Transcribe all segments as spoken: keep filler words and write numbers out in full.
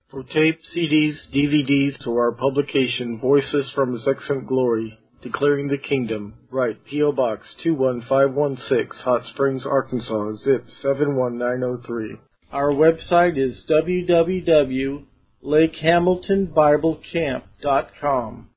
For tape, C Ds, D V Ds, to our publication, Voices from His Excellent Glory, Declaring the Kingdom, write P O. Box two one five one six, Hot Springs, Arkansas, zip seven one nine zero three. Our website is w w w dot lake hamilton bible camp dot com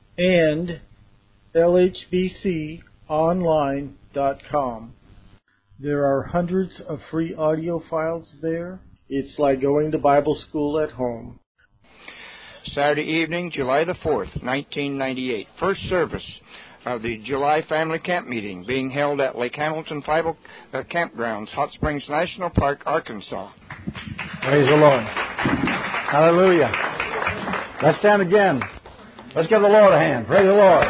and l h b c online dot com. There are hundreds of free audio files there. It's like going to Bible school at home. Saturday evening, July the fourth, nineteen ninety-eight. First service of the July Family Camp Meeting being held at Lake Hamilton Bible uh, Campgrounds, Hot Springs National Park, Arkansas. Praise the Lord. Hallelujah. Let's stand again. Let's give the Lord a hand. Praise the Lord.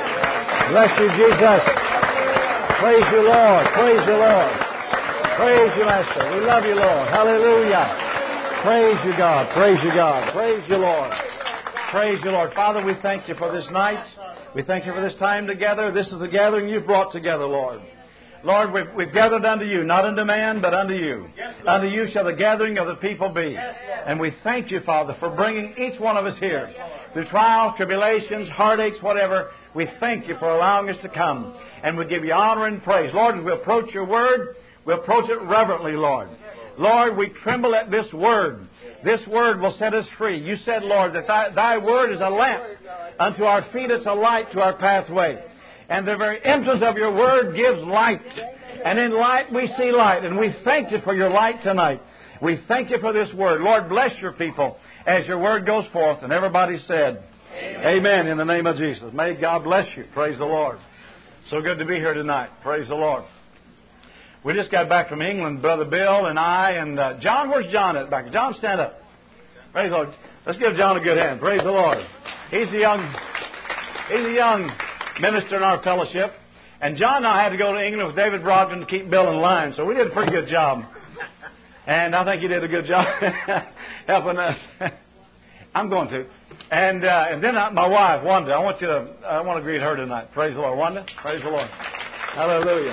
Bless you, Jesus. Praise you, Lord. Praise you, Lord. Praise you, Master. We love you, Lord. Hallelujah. Praise you, God. Praise you, God. Praise you, Lord. Praise you, Lord. Father, we thank you for this night. We thank you for this time together. This is the gathering you've brought together, Lord. Lord, we've, we've gathered unto you, not unto man, but unto you. Yes, unto you shall the gathering of the people be. Yes, and we thank you, Father, for bringing each one of us here. Through trials, tribulations, heartaches, whatever, we thank you for allowing us to come. And we give you honor and praise. Lord, as we approach your word, we approach it reverently, Lord. Lord, we tremble at this word. This word will set us free. You said, Lord, that thy, thy word is a lamp unto our feet, it's a light to our pathway. And the very entrance of your word gives light. And in light we see light. And we thank you for your light tonight. We thank you for this word. Lord, bless your people as your word goes forth. And everybody said, Amen. Amen, in the name of Jesus. May God bless you. Praise the Lord. So good to be here tonight. Praise the Lord. We just got back from England, Brother Bill and I. And uh, John, where's John at back? John, stand up. Praise the Lord. Let's give John a good hand. Praise the Lord. He's a young, he's a young minister in our fellowship. And John and I had to go to England with David Brogdon to keep Bill in line. So we did a pretty good job. And I think you did a good job helping us. I'm going to. And uh, and then I, my wife, Wanda, I want you to, I want to greet her tonight. Praise the Lord. Wanda, praise the Lord. Hallelujah.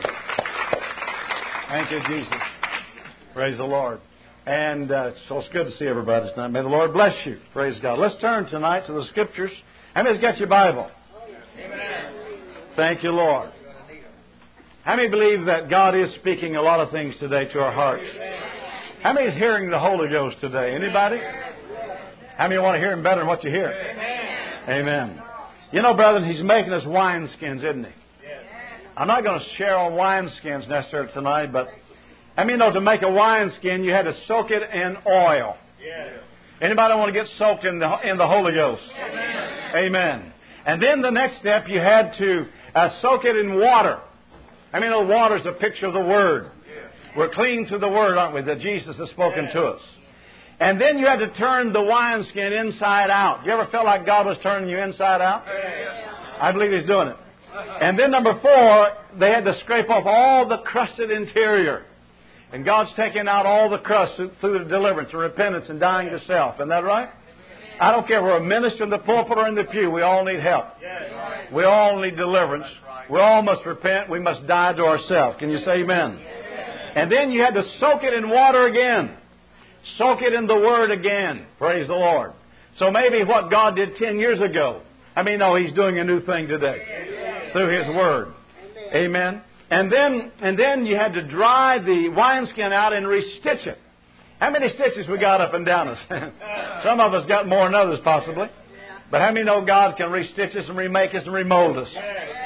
Thank you, Jesus. Praise the Lord. And uh, so it's good to see everybody tonight. May the Lord bless you. Praise God. Let's turn tonight to the Scriptures. How many's got your Bible? Amen. Thank you, Lord. How many believe that God is speaking a lot of things today to our hearts? How many is hearing the Holy Ghost today? Anybody? How many want to hear Him better than what you hear? Amen. You know, brethren, He's making us wineskins, isn't He? I'm not going to share on wineskins necessarily tonight, but I mean, though, to make a wineskin, you had to soak it in oil. Anybody want to get soaked in the in the Holy Ghost? Amen. Amen. And then the next step, you had to uh, soak it in water. I mean, the water is a picture of the Word. We're clinging to the Word, aren't we, that Jesus has spoken to us. And then you had to turn the wineskin inside out. You ever felt like God was turning you inside out? I believe He's doing it. And then number four, they had to scrape off all the crusted interior. And God's taking out all the crust through the deliverance and repentance and dying to self. Isn't that right? I don't care if we're a minister in the pulpit or in the pew. We all need help. We all need deliverance. We all must repent. We must die to ourselves. Can you say amen? And then you had to soak it in water again. Soak it in the Word again. Praise the Lord. So maybe what God did ten years ago, I mean, no, He's doing a new thing today through His Word. Amen. And then, and then you had to dry the wineskin out and restitch it. How many stitches we got up and down us? Some of us got more than others, possibly. But how many know God can restitch us and remake us and remold us?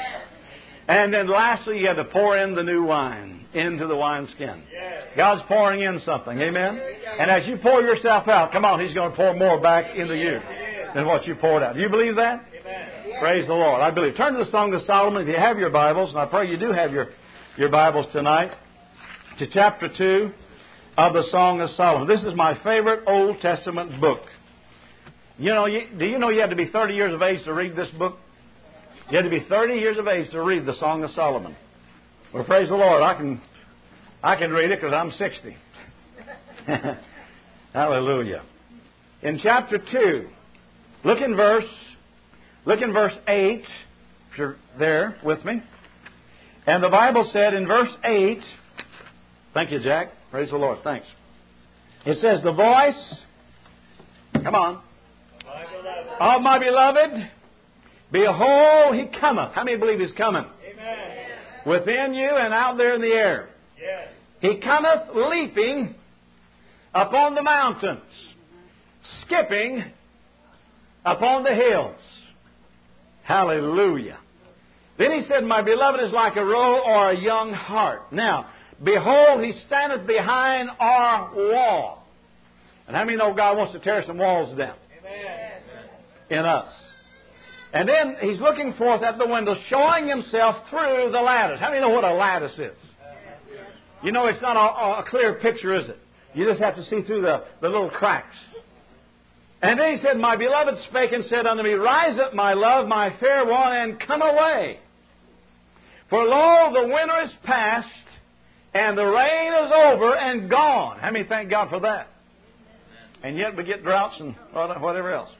And then lastly, you had to pour in the new wine into the wineskin. God's pouring in something. Amen? And as you pour yourself out, come on, He's going to pour more back into you than what you poured out. Do you believe that? Praise the Lord. I believe. Turn to the Song of Solomon if you have your Bibles, and I pray you do have your, your Bibles tonight, to chapter two of the Song of Solomon. This is my favorite Old Testament book. You know, you, do you know you had to be thirty years of age to read this book? You had to be thirty years of age to read the Song of Solomon. Well, praise the Lord. I can, I can read it because I'm sixty. Hallelujah. In chapter two, look in verse, look in verse eight, if you're there with me. And the Bible said in verse eight, thank you, Jack. Praise the Lord. Thanks. It says, the voice Come on. Of my beloved, behold, He cometh. How many believe He's coming? Amen. Within you and out there in the air. Yes. He cometh leaping upon the mountains, skipping upon the hills. Hallelujah. Then He said, my beloved is like a roe or a young hart. Now, behold, He standeth behind our wall. And how many know God wants to tear some walls down? Amen. In us. And then He's looking forth at the window, showing Himself through the lattice. How many know what a lattice is? You know, it's not a, a clear picture, is it? You just have to see through the, the little cracks. And then He said, my beloved spake and said unto me, rise up, my love, my fair one, and come away. For lo, the winter is past, and the rain is over and gone. How many thank God for that? And yet we get droughts and whatever else.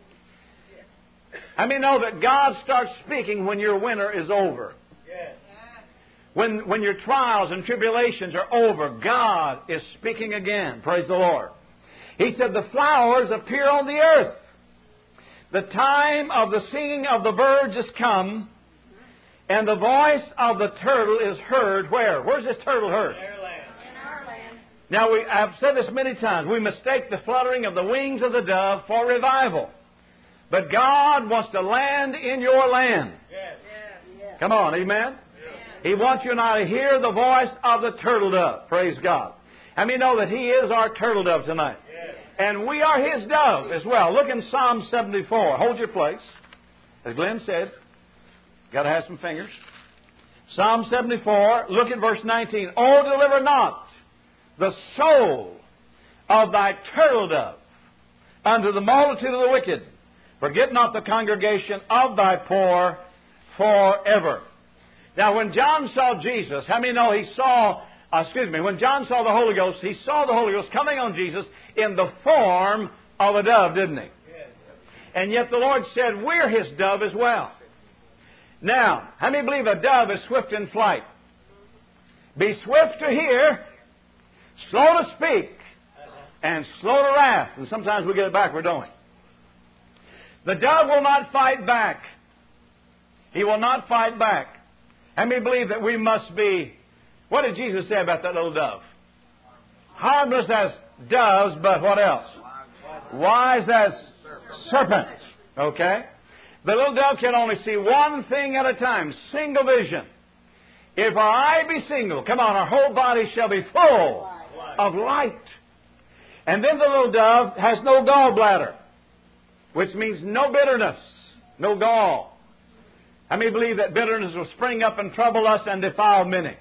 How many know that God starts speaking when your winter is over? Yes. When, when your trials and tribulations are over, God is speaking again. Praise the Lord. He said, the flowers appear on the earth. The time of the singing of the birds is come, and the voice of the turtle is heard. Where? Where's this turtle heard? In our land. In our land. Now, we, I've said this many times. We mistake the fluttering of the wings of the dove for revival. But God wants to land in your land. Yes. Yes. Come on, amen? He wants you and I to hear the voice of the turtle dove. Praise God. How many know that He is our turtle dove tonight? Yes. And we are His dove as well. Look in Psalm seventy-four. Hold your place. As Glenn said, got to have some fingers. Psalm seventy-four, look at verse nineteen. Oh, deliver not the soul of thy turtle dove unto the multitude of the wicked. Forget not the congregation of thy poor forever. Now, when John saw Jesus, how many know he saw, uh, excuse me, when John saw the Holy Ghost, he saw the Holy Ghost coming on Jesus in the form of a dove, didn't he? Yes. And yet the Lord said, we're His dove as well. Now, how many believe a dove is swift in flight? Be swift to hear, slow to speak, and slow to wrath. And sometimes we get it backward, don't we? The dove will not fight back. He will not fight back. How many believe that we must be, what did Jesus say about that little dove? Harmless as doves, but what else? Wise as serpents. Okay? The little dove can only see one thing at a time, single vision. If our eye be single, come on, our whole body shall be full of light. And then the little dove has no gallbladder, which means no bitterness, no gall. How many believe that bitterness will spring up and trouble us and defile many?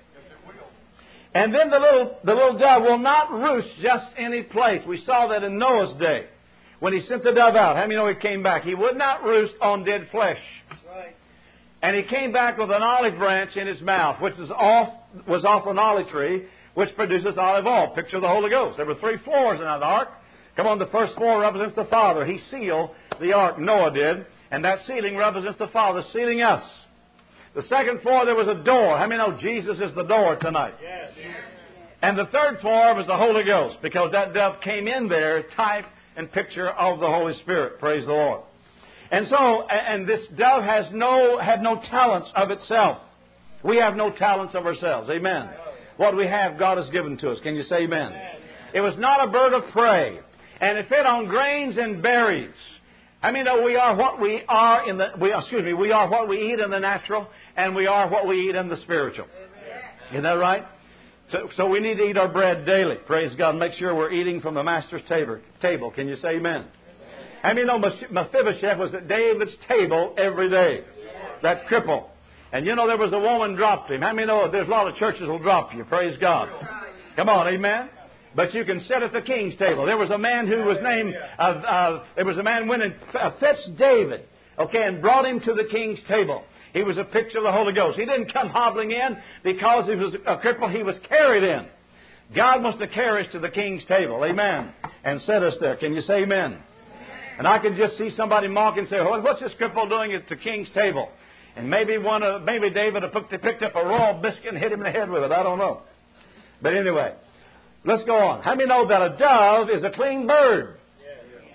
And then the little, the little dove will not roost just any place. We saw that in Noah's day. When he sent the dove out, how many know he came back? He would not roost on dead flesh. Right. And he came back with an olive branch in his mouth, which is off, was off an olive tree, which produces olive oil. Picture of the Holy Ghost. There were three floors in that ark. Come on, the first floor represents the Father. He sealed the ark, Noah did. And that sealing represents the Father sealing us. The second floor, there was a door. How many know Jesus is the door tonight? Yes. And the third floor was the Holy Ghost, because that dove came in there, type and picture of the Holy Spirit. Praise the Lord. And so, and this dove has no, had no talents of itself. We have no talents of ourselves. Amen. What we have, God has given to us. Can you say amen? It was not a bird of prey. And it fed on grains and berries. I mean, no, we are what we are in the, we, excuse me, we are what we eat in the natural, and we are what we eat in the spiritual. Isn't that right? So, so we need to eat our bread daily. Praise God. Make sure we're eating from the Master's table. Can you say amen? I mean, no, Mephibosheth was at David's table every day. That cripple. And you know, there was a woman dropped him. How many know there's a lot of churches will drop you? Praise God. Come on, amen? But you can sit at the king's table. There was a man who was named, uh, uh, there was a man went and fetched David, okay, and brought him to the king's table. He was a picture of the Holy Ghost. He didn't come hobbling in because he was a cripple. He was carried in. God wants to carry us to the king's table, amen, and set us there. Can you say amen? And I can just see somebody mock and say, oh, what's this cripple doing at the king's table? And maybe one, of, maybe David picked up a raw biscuit and hit him in the head with it. I don't know. But anyway. Let's go on. How many know that a dove is a clean bird?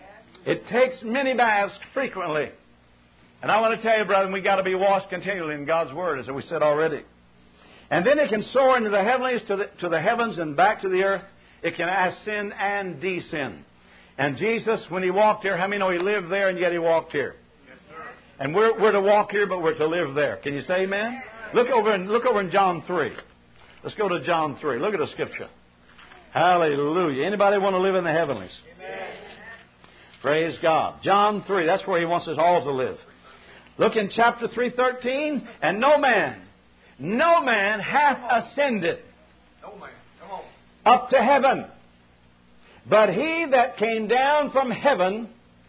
It takes many baths frequently. And I want to tell you, brethren, we've got to be washed continually in God's Word, as we said already. And then it can soar into the heavenlies, to the, to the heavens and back to the earth. It can ascend and descend. And Jesus, when He walked here, how many know He lived there and yet He walked here? Yes, sir. And we're, we're to walk here, but we're to live there. Can you say amen? Look over in, look over in John three. Let's go to John three. Look at the Scripture. Hallelujah. Anybody want to live in the heavenlies? Amen. Praise God. John three. That's where He wants us all to live. Look in chapter three, thirteen. And no man, no man hath ascended no man. Come on. Up to heaven, but He that came down from heaven,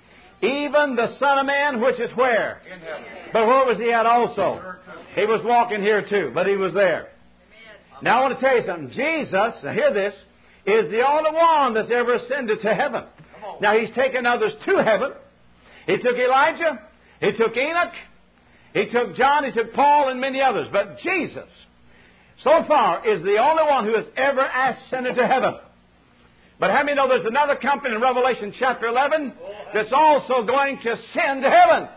even the Son of Man, which is where? In heaven. But where was He at also? He was walking here too, but He was there. Amen. Now I want to tell you something. Jesus, now hear this, is the only one that's ever ascended to heaven. Now He's taken others to heaven. He took Elijah. He took Enoch. He took John. He took Paul and many others. But Jesus, so far, is the only one who has ever ascended to heaven. But how many know there's another company in Revelation chapter eleven that's also going to ascend to heaven?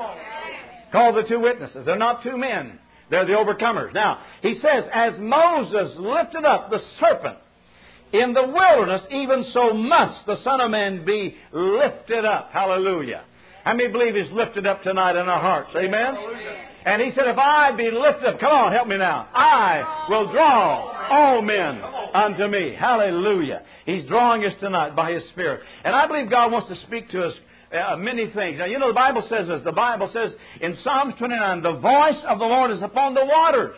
Called the two witnesses. They're not two men. They're the overcomers. Now, He says, as Moses lifted up the serpent in the wilderness, even so must the Son of Man be lifted up. Hallelujah. How many believe He's lifted up tonight in our hearts? Amen? And He said, if I be lifted up, come on, help me now, I will draw all men unto me. Hallelujah. He's drawing us tonight by His Spirit. And I believe God wants to speak to us uh, many things. Now, you know, the Bible says this. The Bible says in Psalms twenty-nine, the voice of the Lord is upon the waters.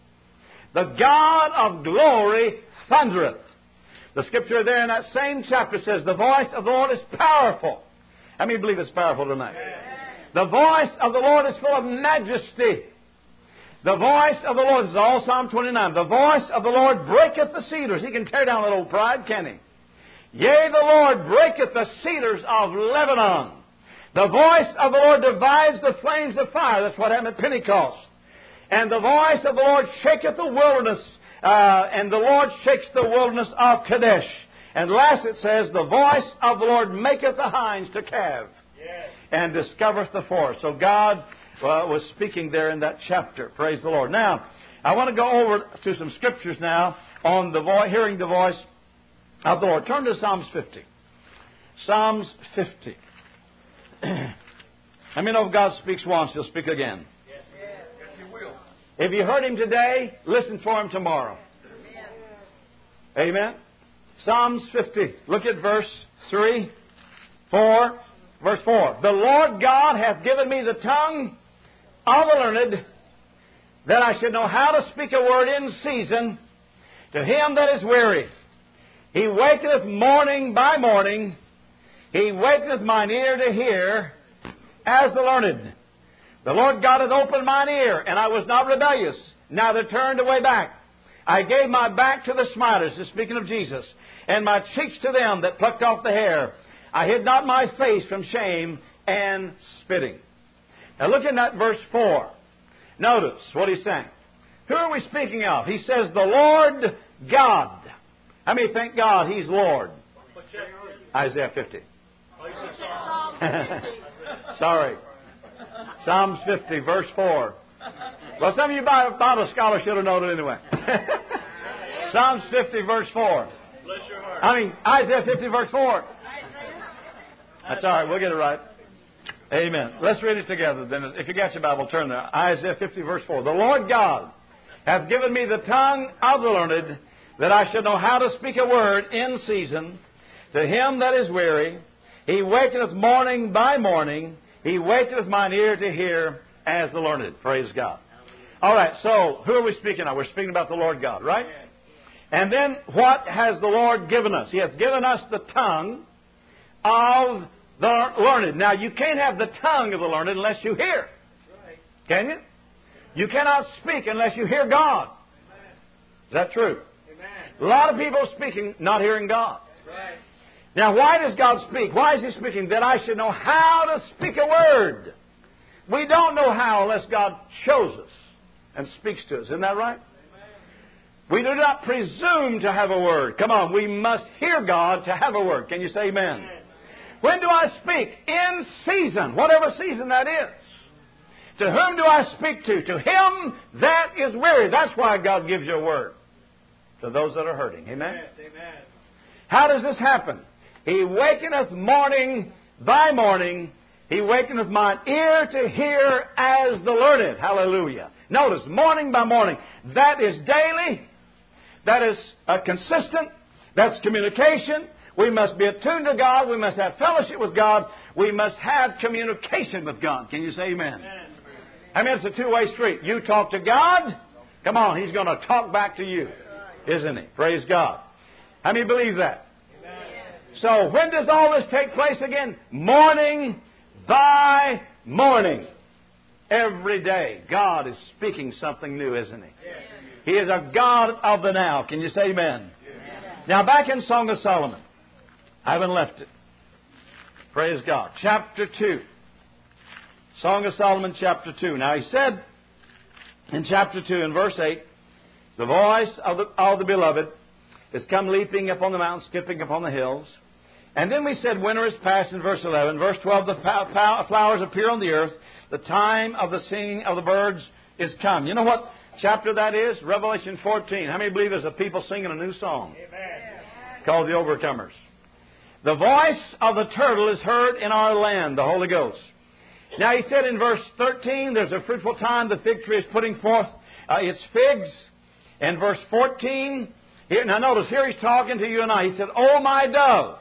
The God of glory thundereth. The Scripture there in that same chapter says, the voice of the Lord is powerful. How many believe it's powerful tonight? The voice of the Lord is full of majesty. The voice of the Lord, this is all Psalm twenty-nine. The voice of the Lord breaketh the cedars. He can tear down that old pride, can He? Yea, the Lord breaketh the cedars of Lebanon. The voice of the Lord divides the flames of fire. That's what happened at Pentecost. And the voice of the Lord shaketh the wilderness. Uh, and the Lord shakes the wilderness of Kadesh. And last it says, the voice of the Lord maketh the hinds to calve. Yes. And discovereth the forest. So God uh, was speaking there in that chapter. Praise the Lord. Now, I want to go over to some scriptures now on the vo- hearing the voice of the Lord. Turn to Psalms fifty. Psalms fifty. I mean, if God speaks once, He'll speak again. Yes, yes He will. If you heard Him today, listen for Him tomorrow. Amen. Amen. Psalms fifty. Look at verse three, four. Verse four. The Lord God hath given me the tongue of the learned, that I should know how to speak a word in season to him that is weary. He wakeneth morning by morning. He wakeneth mine ear to hear as the learned. The Lord God hath opened mine ear, and I was not rebellious, neither turned away back. I gave my back to the smiters, this speaking of Jesus, and my cheeks to them that plucked off the hair. I hid not my face from shame and spitting. Now look in that verse four. Notice what he's saying. Who are we speaking of? He says, the Lord God. How many thank God He's Lord? Isaiah fifty. Sorry. Psalms fifty, verse four. Well, some of you Bible scholars should have known it anyway. Psalms fifty, verse four. I mean, Isaiah fifty, verse four. That's all right. We'll get it right. Amen. Let's read it together then. If you got your Bible, turn there. Isaiah fifty, verse four. The Lord God hath given me the tongue of the learned, that I should know how to speak a word in season to him that is weary. He wakeneth morning by morning. He wakeneth mine ear to hear as the learned. Praise God. All right, so who are we speaking of? We're speaking about the Lord God, right? And then what has the Lord given us? He has given us the tongue of the learned. Now, you can't have the tongue of the learned unless you hear. Can you? You cannot speak unless you hear God. Is that true? A lot of people are speaking, not hearing God. Now, why does God speak? Why is He speaking? That I should know how to speak a word. We don't know how unless God shows us and speaks to us. Isn't that right? We do not presume to have a word. Come on, we must hear God to have a word. Can you say amen? When do I speak? In season, whatever season that is. To whom do I speak to? To him that is weary. That's why God gives you a word. To those that are hurting. Amen? Amen. How does this happen? He wakeneth morning by morning. He wakeneth mine ear to hear as the learned. Hallelujah. Notice, morning by morning. That is daily. That is uh, consistent. That's communication. We must be attuned to God. We must have fellowship with God. We must have communication with God. Can you say amen? Amen. I mean, it's a two-way street. You talk to God. Come on, He's going to talk back to you. Isn't He? Praise God. How many believe that? Amen. So, when does all this take place again? Morning by morning. Every day, God is speaking something new, isn't He? Yes. He is a God of the now. Can you say amen? Yes. Now, back in Song of Solomon. I haven't left it. Praise God. Chapter two. Song of Solomon, chapter two. Now, he said in chapter two, in verse eight, the voice of the, of the beloved is come leaping upon the mountains, skipping upon the hills. And then we said, winter is past in verse eleven. Verse twelve, the flowers appear on the earth. The time of the singing of the birds is come. You know what chapter that is? Revelation fourteen. How many believe there's a people singing a new song? Amen. Called the Overcomers. The voice of the turtle is heard in our land, the Holy Ghost. Now he said in verse thirteen, there's a fruitful time. The fig tree is putting forth uh, its figs. And verse fourteen, here, now notice, here he's talking to you and I. He said, O my dove,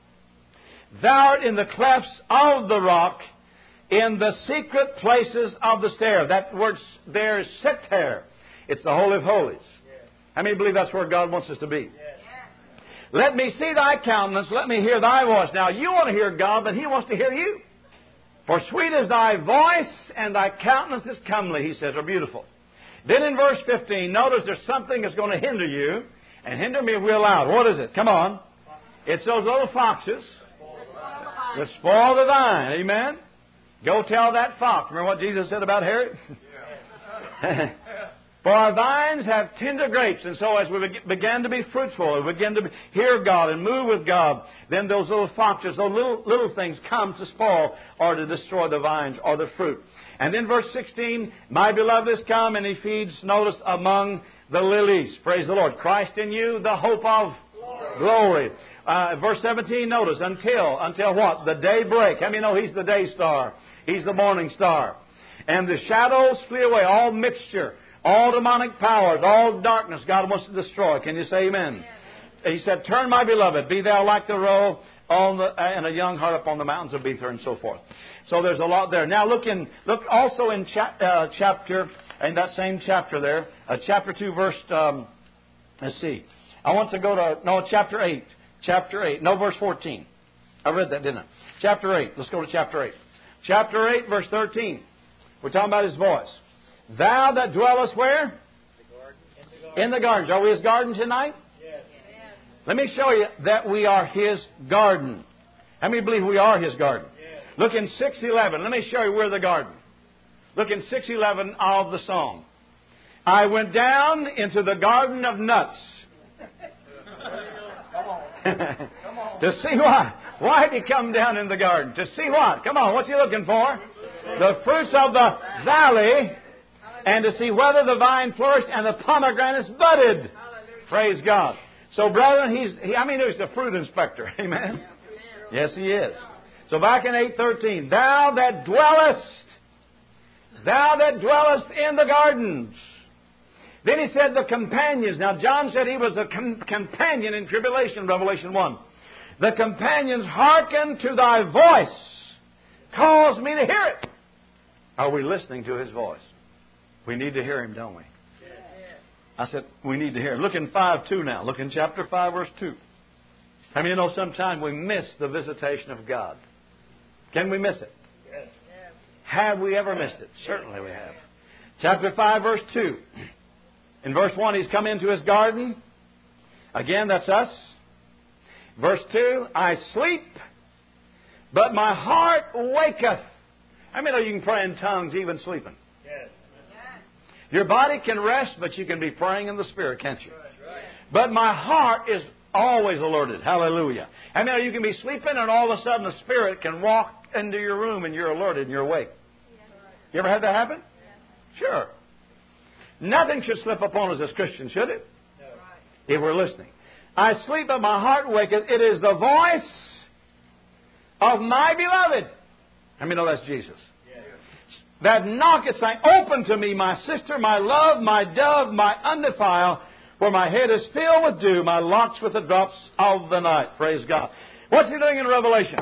thou art in the clefts of the rock, in the secret places of the stair. That word there is seter. It's the Holy of Holies. Yes. How many believe that's where God wants us to be? Yes. Let me see thy countenance. Let me hear thy voice. Now, you want to hear God, but He wants to hear you. For sweet is thy voice, and thy countenance is comely, He says, or beautiful. Then in verse fifteen, notice there's something that's going to hinder you, and hinder me if we allow it. What is it? Come on. It's those little foxes that spoil the vine. Amen? Go tell that fox. Remember what Jesus said about Herod? Yeah. For our vines have tender grapes. And so as we began to be fruitful, and begin to hear God and move with God, then those little foxes, those little, little things come to spoil or to destroy the vines or the fruit. And then verse sixteen, my beloved is come, and He feeds, notice, among the lilies. Praise the Lord. Christ in you, the hope of glory. glory. Uh, verse seventeen, notice, until, until what? The day break. How many know He's the day star? He's the morning star. And the shadows flee away, all mixture, all demonic powers, all darkness God wants to destroy. Can you say amen? Yes. He said, turn, my beloved, be thou like the roe on the, and a young hart upon the mountains of Bether, and so forth. So there's a lot there. Now look in, look also in cha- uh, chapter, in that same chapter there, uh, chapter two, verse, um, let's see. I want to go to, no, chapter eight. Chapter eight. No, verse fourteen. I read that, didn't I? Chapter eight. Let's go to chapter eight. Chapter eight, verse thirteen. We're talking about His voice. Thou that dwellest where? In the garden. In the gardens. Are we His garden tonight? Yes. Let me show you that we are His garden. How many believe we are His garden? Yes. Look in six eleven. Let me show you we're the garden. Look in six eleven of the song. I went down into the garden of nuts. Come on. Come on. To see what? Why did He come down in the garden? To see what? Come on, what's He looking for? The fruits of the valley, and to see whether the vine flourished and the pomegranates budded. Praise God. So, brethren, he's, he, I mean, he's the fruit inspector. Amen? Yes, He is. So back in eight thirteen, thou that dwellest, thou that dwellest in the gardens. Then he said the companions. Now, John said he was a com- companion in tribulation, Revelation one. The companions hearken to thy voice. Cause me to hear it. Are we listening to His voice? We need to hear Him, don't we? I said, we need to hear Him. Look in five two now. Look in chapter five, verse two. I mean, you know, sometimes we miss the visitation of God. Can we miss it? Yes. Have we ever missed it? Certainly we have. Chapter five, verse two. In verse one, He's come into His garden. Again, that's us. Verse two, I sleep, but my heart waketh. I mean, you can pray in tongues even sleeping. Yes. Your body can rest, but you can be praying in the Spirit, can't you? Right, right. But my heart is Always alerted. Hallelujah. I mean, you can be sleeping and all of a sudden the Spirit can walk into your room and you're alerted and you're awake. You ever had that happen? Sure. Nothing should slip upon us as Christians, should it? If we're listening. I sleep but my heart waketh. It is the voice of my beloved. How many know that's Jesus? That knocketh, saying, open to me, my sister, my love, my dove, my undefiled, for my head is filled with dew, my locks with the drops of the night. Praise God. What's He doing in Revelation?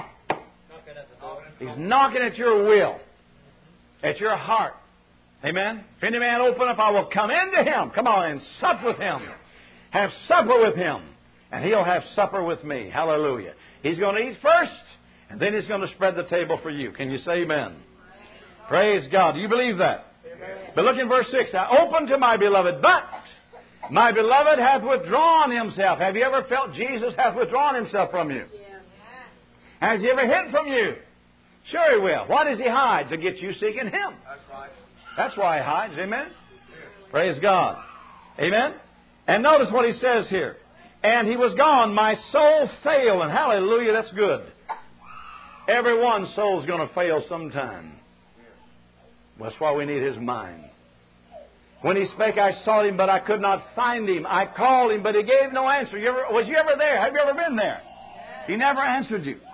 He's knocking at your will, at your heart. Amen? If any man open up, I will come into him. Come on and sup with him. Have supper with him. And he'll have supper with me. Hallelujah. He's going to eat first, and then He's going to spread the table for you. Can you say amen? Praise God. Do you believe that? Amen. But look in verse six. I open to my beloved, but my beloved hath withdrawn himself. Have you ever felt Jesus hath withdrawn Himself from you? Yeah. Has He ever hid from you? Sure He will. Why does He hide? To get you seeking Him. That's right. That's why He hides. Amen? Yeah. Praise God. Amen? And notice what He says here. And He was gone. My soul failed. And hallelujah, that's good. Everyone's soul's going to fail sometime. That's why we need His mind. When He spake, I sought Him, but I could not find Him. I called Him, but He gave no answer. You ever, was you ever there? Have you ever been there? He never answered you.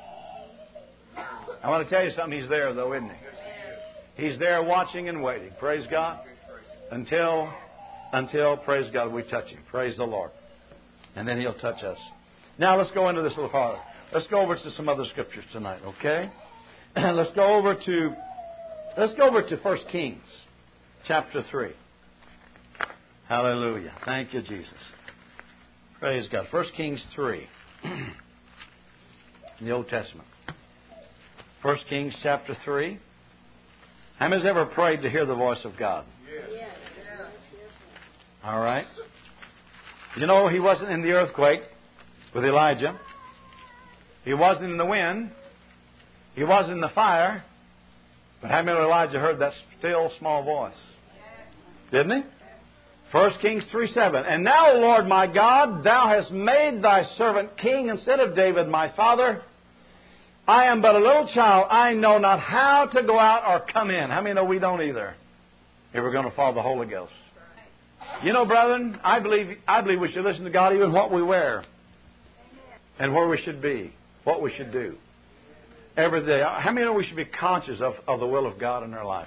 I want to tell you something. He's there, though, isn't He? He's there watching and waiting. Praise God. Until, until, praise God, we touch Him. Praise the Lord. And then He'll touch us. Now, let's go into this a little farther. Let's go over to some other scriptures tonight, okay? let's go over to, let's go over to First Kings. Chapter three. Hallelujah. Thank you, Jesus. Praise God. First Kings three. In the Old Testament. First Kings chapter three. How many has ever prayed to hear the voice of God? Yes. All right. You know, he wasn't in the earthquake with Elijah. He wasn't in the wind. He wasn't in the fire. But how many of Elijah heard that still small voice? Didn't he? First Kings three seven. And now, Lord my God, Thou hast made Thy servant king instead of David my father. I am but a little child. I know not how to go out or come in. How many know we don't either? If we're going to follow the Holy Ghost. You know, brethren, I believe I believe we should listen to God even what we wear. And where we should be. What we should do. Every day. How many know we should be conscious of, of the will of God in our life?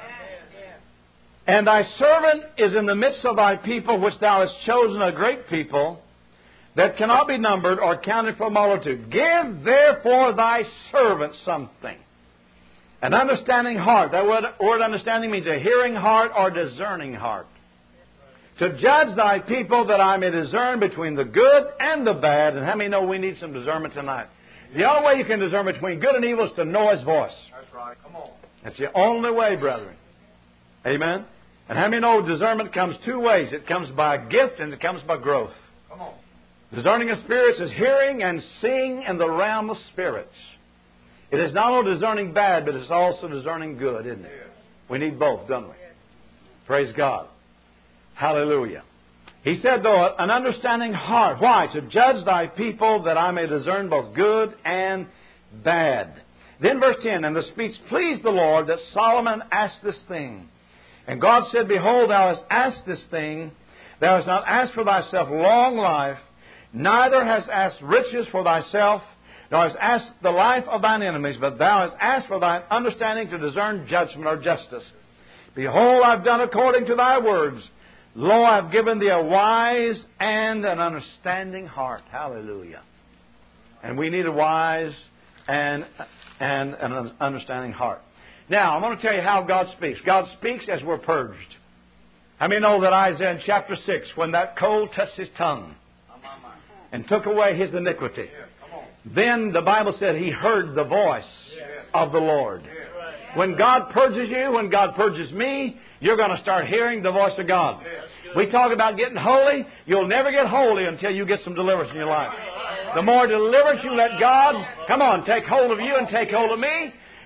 And Thy servant is in the midst of Thy people, which Thou hast chosen, a great people, that cannot be numbered or counted for multitude. Give therefore Thy servant something. An understanding heart. That word, word understanding means a hearing heart or discerning heart. To judge Thy people, that I may discern between the good and the bad. And how many know we need some discernment tonight? The only way you can discern between good and evil is to know His voice. That's right. Come on. That's the only way, brethren. Amen? And how many know discernment comes two ways? It comes by gift and it comes by growth. Come on. Discerning of spirits is hearing and seeing in the realm of spirits. It is not only discerning bad, but it's also discerning good, isn't it? Yes. We need both, don't we? Yes. Praise God. Hallelujah. He said, though, an understanding heart. Why? To judge Thy people, that I may discern both good and bad. Then verse ten, and the speech pleased the Lord, that Solomon asked this thing. And God said, behold, Thou hast asked this thing. Thou hast not asked for Thyself long life, neither hast asked riches for Thyself, nor hast asked the life of Thine enemies, but Thou hast asked for Thine understanding to discern judgment or justice. Behold, I've done according to Thy words. Lo, I've given Thee a wise and an understanding heart. Hallelujah. And we need a wise and, and an understanding heart. Now, I'm going to tell you how God speaks. God speaks as we're purged. How many know that Isaiah in chapter six, when that coal touched his tongue and took away his iniquity, then the Bible said he heard the voice of the Lord. When God purges you, when God purges me, you're going to start hearing the voice of God. We talk about getting holy. You'll never get holy until you get some deliverance in your life. The more deliverance you let God, come on, take hold of you and take hold of me,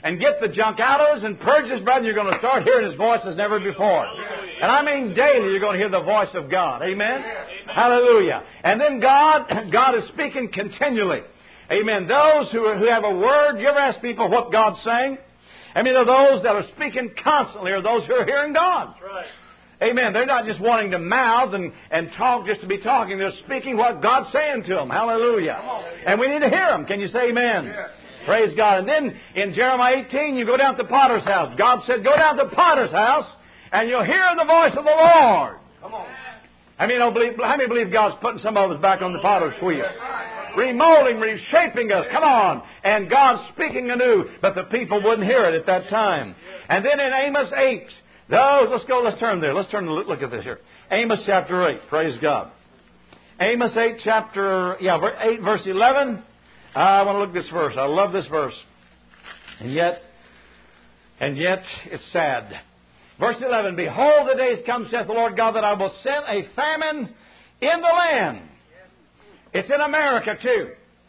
and get the junk out of us and purge us, brother, you're going to start hearing His voice as never before. And I mean daily you're going to hear the voice of God. Amen? Hallelujah. And then God, God is speaking continually. Amen. Those who, are, who have a word, you ever ask people what God's saying? I mean, are those that are speaking constantly or those who are hearing God? That's right. Amen. They're not just wanting to mouth and, and talk just to be talking. They're speaking what God's saying to them. Hallelujah. And we need to hear them. Can you say amen? Yes. Praise God. And then in Jeremiah eighteen, you go down to the potter's house. God said, go down to the potter's house and you'll hear the voice of the Lord. Come on. How many, don't believe, how many believe God's putting some of us back on the potter's wheel? Remolding, reshaping us. Come on. And God's speaking anew. But the people wouldn't hear it at that time. And then in Amos eight, those, let's go, let's turn there. Let's turn and look at this here. Amos chapter eight. Praise God. Amos eight chapter, yeah, eight verse eleven. I want to look at this verse. I love this verse. And yet, and yet, it's sad. Verse eleven, behold, the days come, saith the Lord God, that I will send a famine in the land. It's in America, too.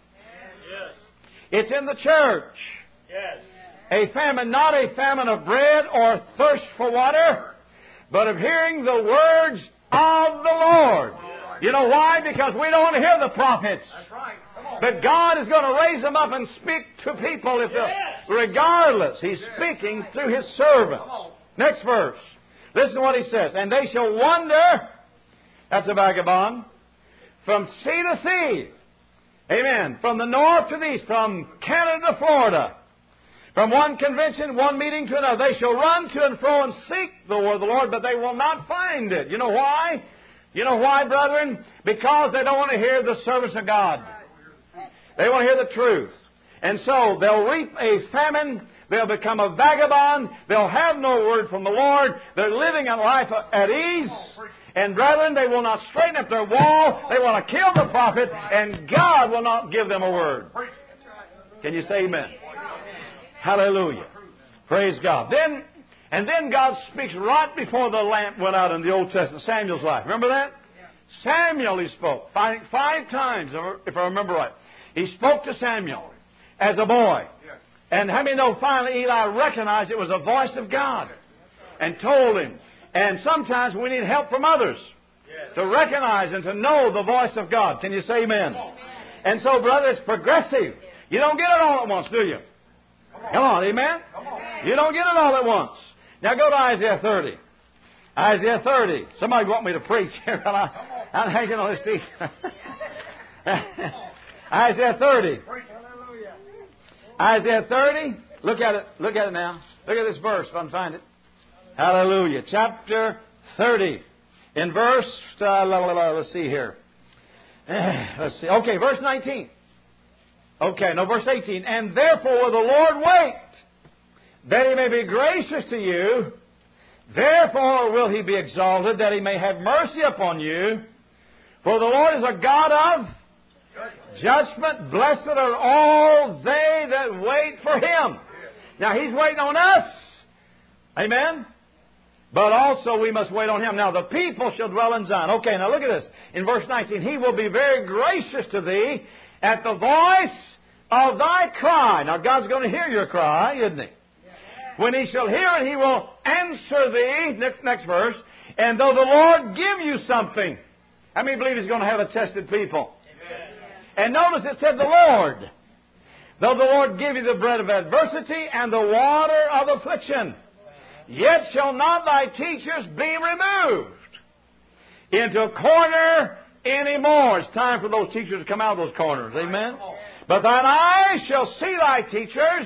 Yes. It's in the church. Yes. A famine, not a famine of bread or thirst for water, but of hearing the words of the Lord. You know why? Because we don't want to hear the prophets. That's right. Come on. But God is going to raise them up and speak to people if yes. regardless. He's yes. speaking through His servants. Next verse. Listen to what He says. And they shall wander, that's a vagabond, from sea to sea. Amen. From the north to the east, from Canada to Florida. From one convention, one meeting to another. They shall run to and fro and seek the word of the Lord, but they will not find it. You know why? You know why, brethren? Because they don't want to hear the service of God. They want to hear the truth. And so they'll reap a famine. They'll become a vagabond. They'll have no word from the Lord. They're living a life at ease. And brethren, they will not straighten up their wall. They want to kill the prophet, and God will not give them a word. Can you say amen? Hallelujah. Praise God. Then, and then God speaks right before the lamp went out in the Old Testament, Samuel's life. Remember that? Samuel, He spoke five, five times, if I remember right. He spoke to Samuel as a boy. And how many know finally Eli recognized it was a voice of God and told him. And sometimes we need help from others to recognize and to know the voice of God. Can you say amen? And so, brother, it's progressive. You don't get it all at once, do you? Come on, amen? You don't get it all at once. Now go to Isaiah thirty. Isaiah thirty. Somebody want me to preach here. I'm hanging on his teeth. Isaiah thirty. Isaiah thirty. Look at it. Look at it now. Look at this verse if I can find it. Hallelujah. Chapter thirty. In verse, uh, let's see here. Let's see. Okay, verse nineteen. Okay, no, verse eighteen. And therefore will the Lord wait, that He may be gracious to you. Therefore will He be exalted, that He may have mercy upon you. For the Lord is a God of judgment. Blessed are all they that wait for Him. Now, He's waiting on us. Amen? But also we must wait on Him. Now, the people shall dwell in Zion. Okay, now look at this. In verse nineteen, He will be very gracious to thee at the voice of thy cry. Now, God's going to hear your cry, isn't He? When He shall hear it, He will answer thee. Next, next verse. And though the Lord give you something. How many believe He's going to have a tested people? Amen. And notice it said the Lord. Though the Lord give you the bread of adversity and the water of affliction, yet shall not thy teachers be removed into a corner anymore. It's time for those teachers to come out of those corners. Amen? But thine eyes shall see thy teachers.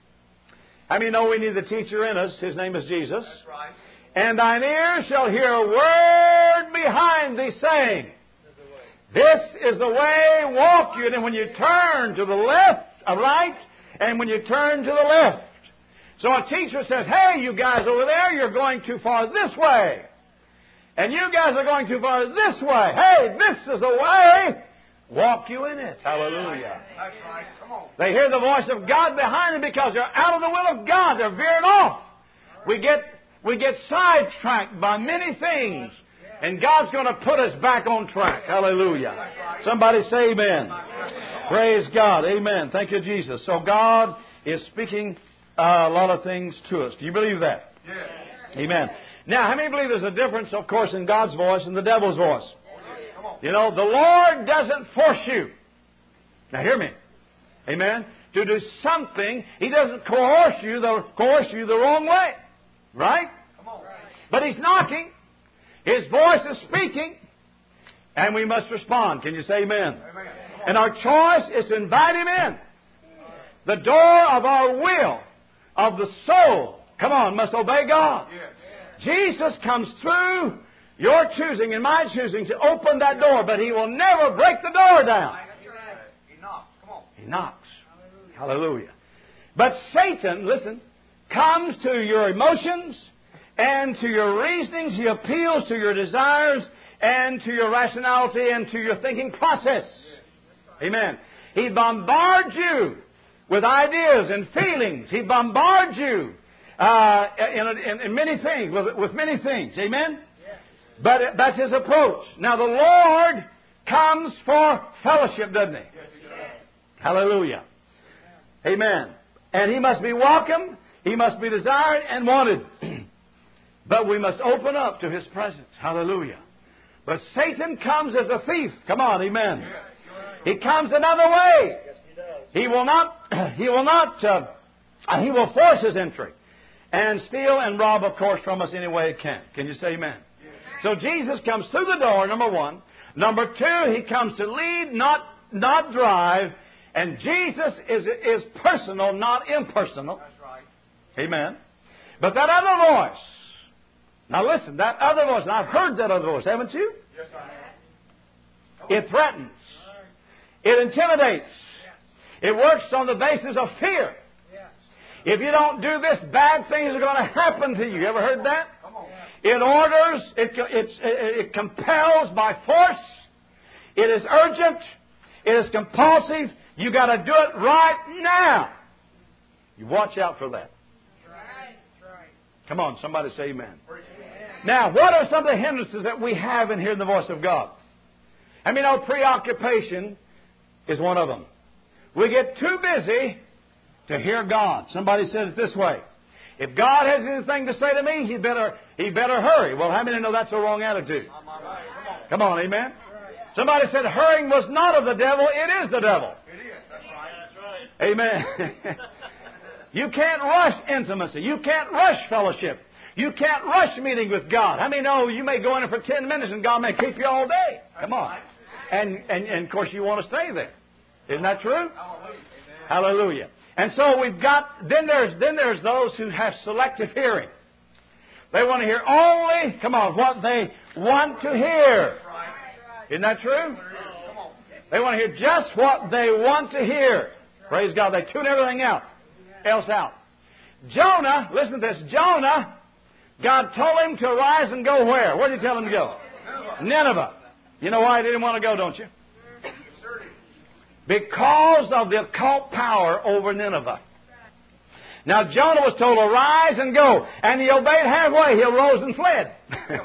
How many know we need the teacher in us? His name is Jesus. That's right. And thine ears shall hear a word behind thee saying, this is the way, walk you. And then when you turn to the left, uh, right, and when you turn to the left. So a teacher says, hey, you guys over there, you're going too far this way. And you guys are going too far this way. Hey, this is the way. Walk you in it. Hallelujah. That's right. Come on. They hear the voice of God behind them because they're out of the will of God. They're veering off. We get we get sidetracked by many things. And God's going to put us back on track. Hallelujah. Somebody say amen. Praise God. Amen. Thank you, Jesus. So God is speaking uh, a lot of things to us. Do you believe that? Yes. Amen. Now, how many believe there's a difference, of course, in God's voice and the devil's voice? You know, the Lord doesn't force you. Now, hear me. Amen. To do something, He doesn't coerce you, the, coerce you the wrong way. Right? But He's knocking. His voice is speaking. And we must respond. Can you say amen? Amen. And our choice is to invite Him in. The door of our will, of the soul, come on, must obey God. Yes. Jesus comes through your choosing and my choosing to open that door, but He will never break the door down. He knocks. Come on. He knocks. Hallelujah. But Satan, listen, comes to your emotions and to your reasonings. He appeals to your desires and to your rationality and to your thinking process. Amen. He bombards you with ideas and feelings. He bombards you uh, in, in, in many things, with, with many things. Amen? But that's his approach. Now the Lord comes for fellowship, doesn't He? Hallelujah. Amen. And He must be welcome. He must be desired and wanted. But we must open up to His presence. Hallelujah. But Satan comes as a thief. Come on, amen. He comes another way. He will not, he will not, uh, he will force his entry and steal and rob, of course, from us any way he can. Can you say amen? So Jesus comes through the door, number one. Number two, He comes to lead, not, not drive. And Jesus is, is personal, not impersonal. That's right. Amen. But that other voice, now listen, that other voice, and I've heard that other voice, haven't you? Yes, I have. It threatens. It intimidates. It works on the basis of fear. If you don't do this, bad things are going to happen to you. You ever heard that? Come on. It orders, it, it's, it, it compels by force. It is urgent. It is compulsive. You got to do it right now. You watch out for that. Come on, somebody say amen. Now, what are some of the hindrances that we have in hearing the voice of God? I mean, our preoccupation is one of them. We get too busy to hear God. Somebody says it this way: if God has anything to say to me, He better He better hurry. Well, how many know that's a wrong attitude? Come on, amen. Somebody said hurrying was not of the devil. It is the devil. It is. That's right. Amen. You can't rush intimacy. You can't rush fellowship. You can't rush meeting with God. How many know you may go in for ten minutes and God may keep you all day? Come on. And, and, and of course you want to stay there. Isn't that true? Hallelujah. Hallelujah. And so we've got, then there's, then there's those who have selective hearing. They want to hear only, come on, what they want to hear. Isn't that true? They want to hear just what they want to hear. Praise God. They tune everything out, else out. Jonah, listen to this. Jonah, God told him to arise and go where? Where did He tell him to go? Nineveh. You know why he didn't want to go, don't you? Because of the occult power over Nineveh. Now Jonah was told, arise and go. And he obeyed halfway. He arose and fled.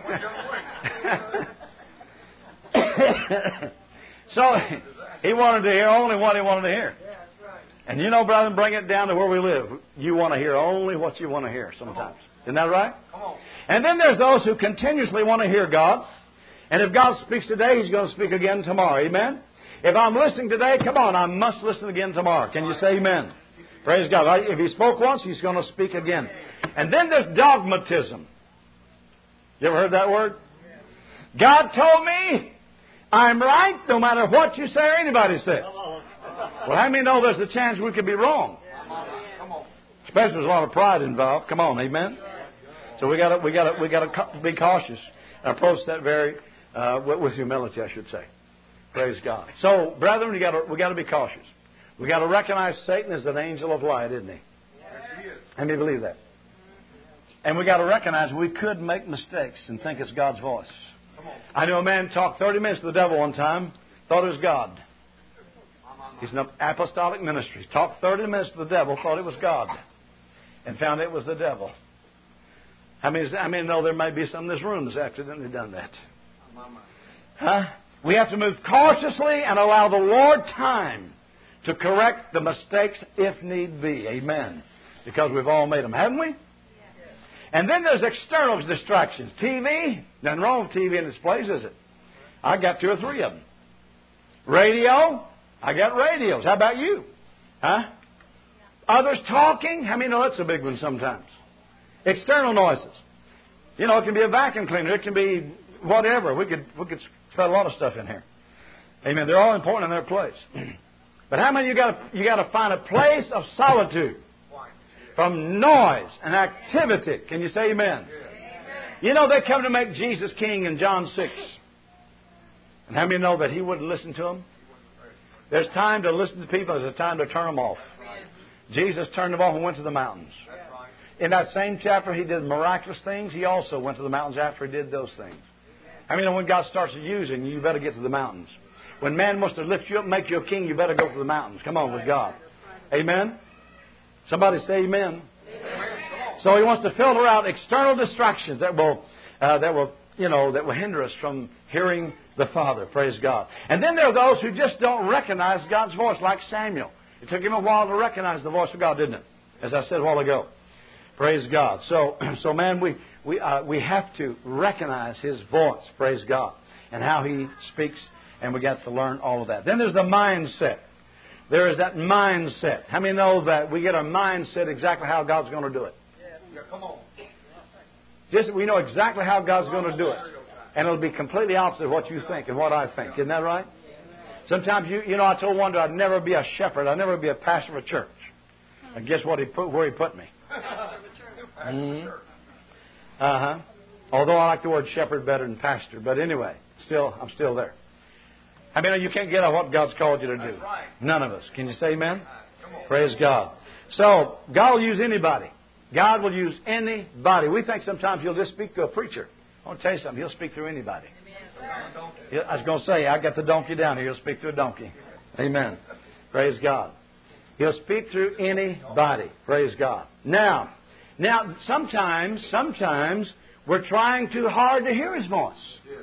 So he wanted to hear only what he wanted to hear. And you know, brother, bring it down to where we live. You want to hear only what you want to hear sometimes. Isn't that right? And then there's those who continuously want to hear God. And if God speaks today, He's going to speak again tomorrow. Amen? If I'm listening today, come on, I must listen again tomorrow. Can you say amen? Praise God. If He spoke once, He's going to speak again. And then there's dogmatism. You ever heard that word? God told me I'm right no matter what you say or anybody says. Well, how many know there's a chance we could be wrong? Especially there's a lot of pride involved. Come on, amen. So we got to we got to we got to be cautious and approach that very uh, with humility, I should say. Praise God. So, brethren, we got to we got to be cautious. We got to recognize Satan as an angel of light, isn't he? How many believe that? And we got to recognize we could make mistakes and think it's God's voice. I knew a man talked thirty minutes to the devil one time, thought it was God. He's in an apostolic ministry. Talked thirty minutes to the devil, thought it was God, and found it was the devil. I mean, I mean, know there may be some in this room that's accidentally done that. Huh? We have to move cautiously and allow the Lord time to correct the mistakes if need be. Amen. Because we've all made them, haven't we? And then there's external distractions. T V, nothing wrong with T V in this place, is it? I got two or three of them. Radio, I got radios. How about you? Huh? Others talking, how many know that's a big one sometimes? External noises. You know, it can be a vacuum cleaner. It can be whatever. We could we could put a lot of stuff in here. Amen. They're all important in their place. But how many of you got you got to find a place of solitude from noise and activity? Can you say amen? You know, they come to make Jesus king in John six. And how many know that He wouldn't listen to them? There's time to listen to people. There's a time to turn them off. Jesus turned them off and went to the mountains. In that same chapter, He did miraculous things. He also went to the mountains after He did those things. I mean, when God starts using you, you better get to the mountains. When man wants to lift you up and make you a king, you better go to the mountains. Come on with God. Amen? Somebody say amen. Amen. So He wants to filter out external distractions that will, uh, that will, you know, that will hinder us from hearing the Father. Praise God. And then there are those who just don't recognize God's voice, like Samuel. It took him a while to recognize the voice of God, didn't it? As I said a while ago. Praise God. So, so man, we we uh, we have to recognize His voice. Praise God, and how He speaks, and we got to learn all of that. Then there's the mindset. There is that mindset. How many know that we get our mindset exactly how God's going to do it? Yeah, come on. Just we know exactly how God's going to do it, and it'll be completely opposite of what you think and what I think. Isn't that right? Sometimes you you know I told one I'd never be a shepherd. I'd never be a pastor of a church. And guess what? He put where He put me. Mm-hmm. Uh huh. Although I like the word shepherd better than pastor, but anyway, still I'm still there. I mean, you can't get out what God's called you to do. Right. None of us. Can you say amen? Praise God. So God will use anybody. God will use anybody. We think sometimes He'll just speak to a preacher. I want to tell you something. He'll speak through anybody. Amen. I was going to say, I got the donkey down here. He'll speak through a donkey. Amen. Praise God. He'll speak through anybody. Praise God. Now, now, sometimes, sometimes we're trying too hard to hear His voice.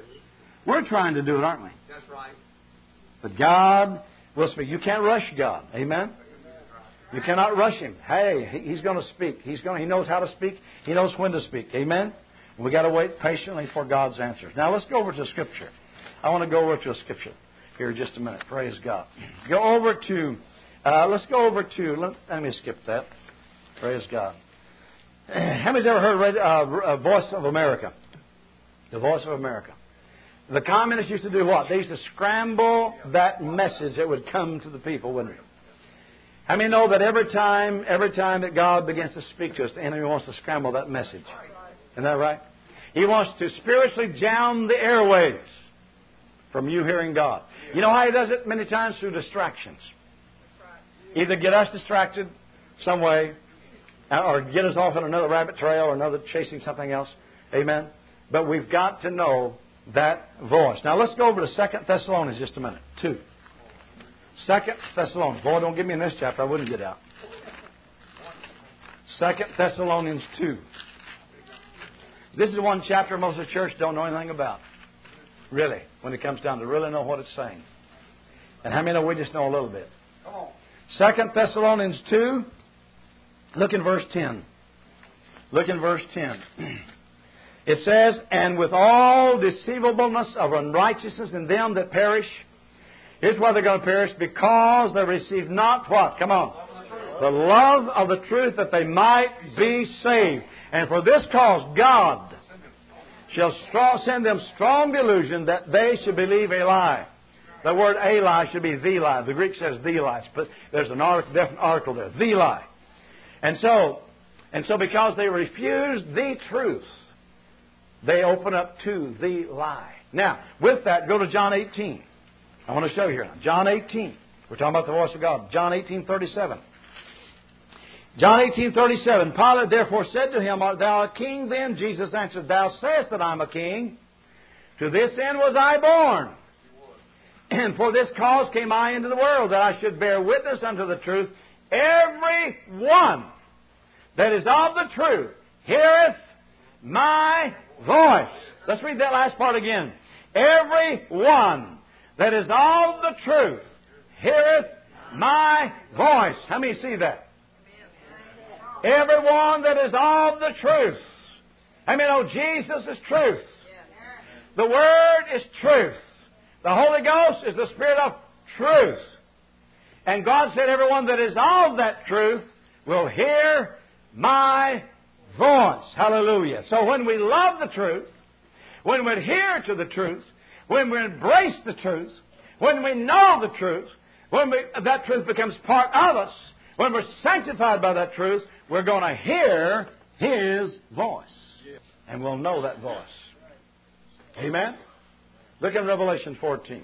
We're trying to do it, aren't we? That's right. But God will speak. You can't rush God. Amen. You cannot rush Him. Hey, He's going to speak. He's going. He knows how to speak. He knows when to speak. Amen. We got to wait patiently for God's answers. Now let's go over to Scripture. I want to go over to a Scripture here in just a minute. Praise God. Go over to. Uh, let's go over to. Let, let me skip that. Praise God. How many's ever heard uh, Voice of America? The Voice of America. The communists used to do what? They used to scramble that message that would come to the people, wouldn't it? How many know that every time, every time that God begins to speak to us, the enemy wants to scramble that message? Isn't that right? He wants to spiritually jam the airwaves from you hearing God. You know how he does it? Many times through distractions. Either get us distracted some way, or get us off on another rabbit trail or another chasing something else. Amen. But we've got to know that voice. Now let's go over to Second Thessalonians just a minute. Two. Second Thessalonians. Boy, don't give me in this chapter. I wouldn't get out. Second Thessalonians two. This is one chapter most of the church don't know anything about. Really. When it comes down to really know what it's saying. And how many know we just know a little bit? Come on. Second Thessalonians two. Look in verse ten. Look in verse ten. It says, and with all deceivableness of unrighteousness in them that perish. Here's why they're going to perish. Because they receive not what? Come on. The love of the truth that they might be saved. And for this cause God shall strong, send them strong delusion that they should believe a lie. The word a lie should be the lie. The Greek says the lie. But there's an article, definite article there. The lie. And so, and so because they refuse the truth, they open up to the lie. Now, with that, go to John eighteen. I want to show you here. John eighteen. We're talking about the voice of God. John eighteen thirty-seven. John eighteen thirty-seven. Pilate therefore said to him, art thou a king then? Jesus answered, thou sayest that I am a king. To this end was I born. And for this cause came I into the world, that I should bear witness unto the truth. Every one that is of the truth heareth my voice. Let's read that last part again. Every one that is of the truth heareth my voice. How many see that? Everyone that is of the truth. I mean, oh, Jesus is truth. The Word is truth. The Holy Ghost is the Spirit of truth. And God said, everyone that is of that truth will hear my voice. Hallelujah. So when we love the truth, when we adhere to the truth, when we embrace the truth, when we know the truth, when we, that truth becomes part of us, when we're sanctified by that truth, we're going to hear His voice. And we'll know that voice. Amen? Look at Revelation fourteen.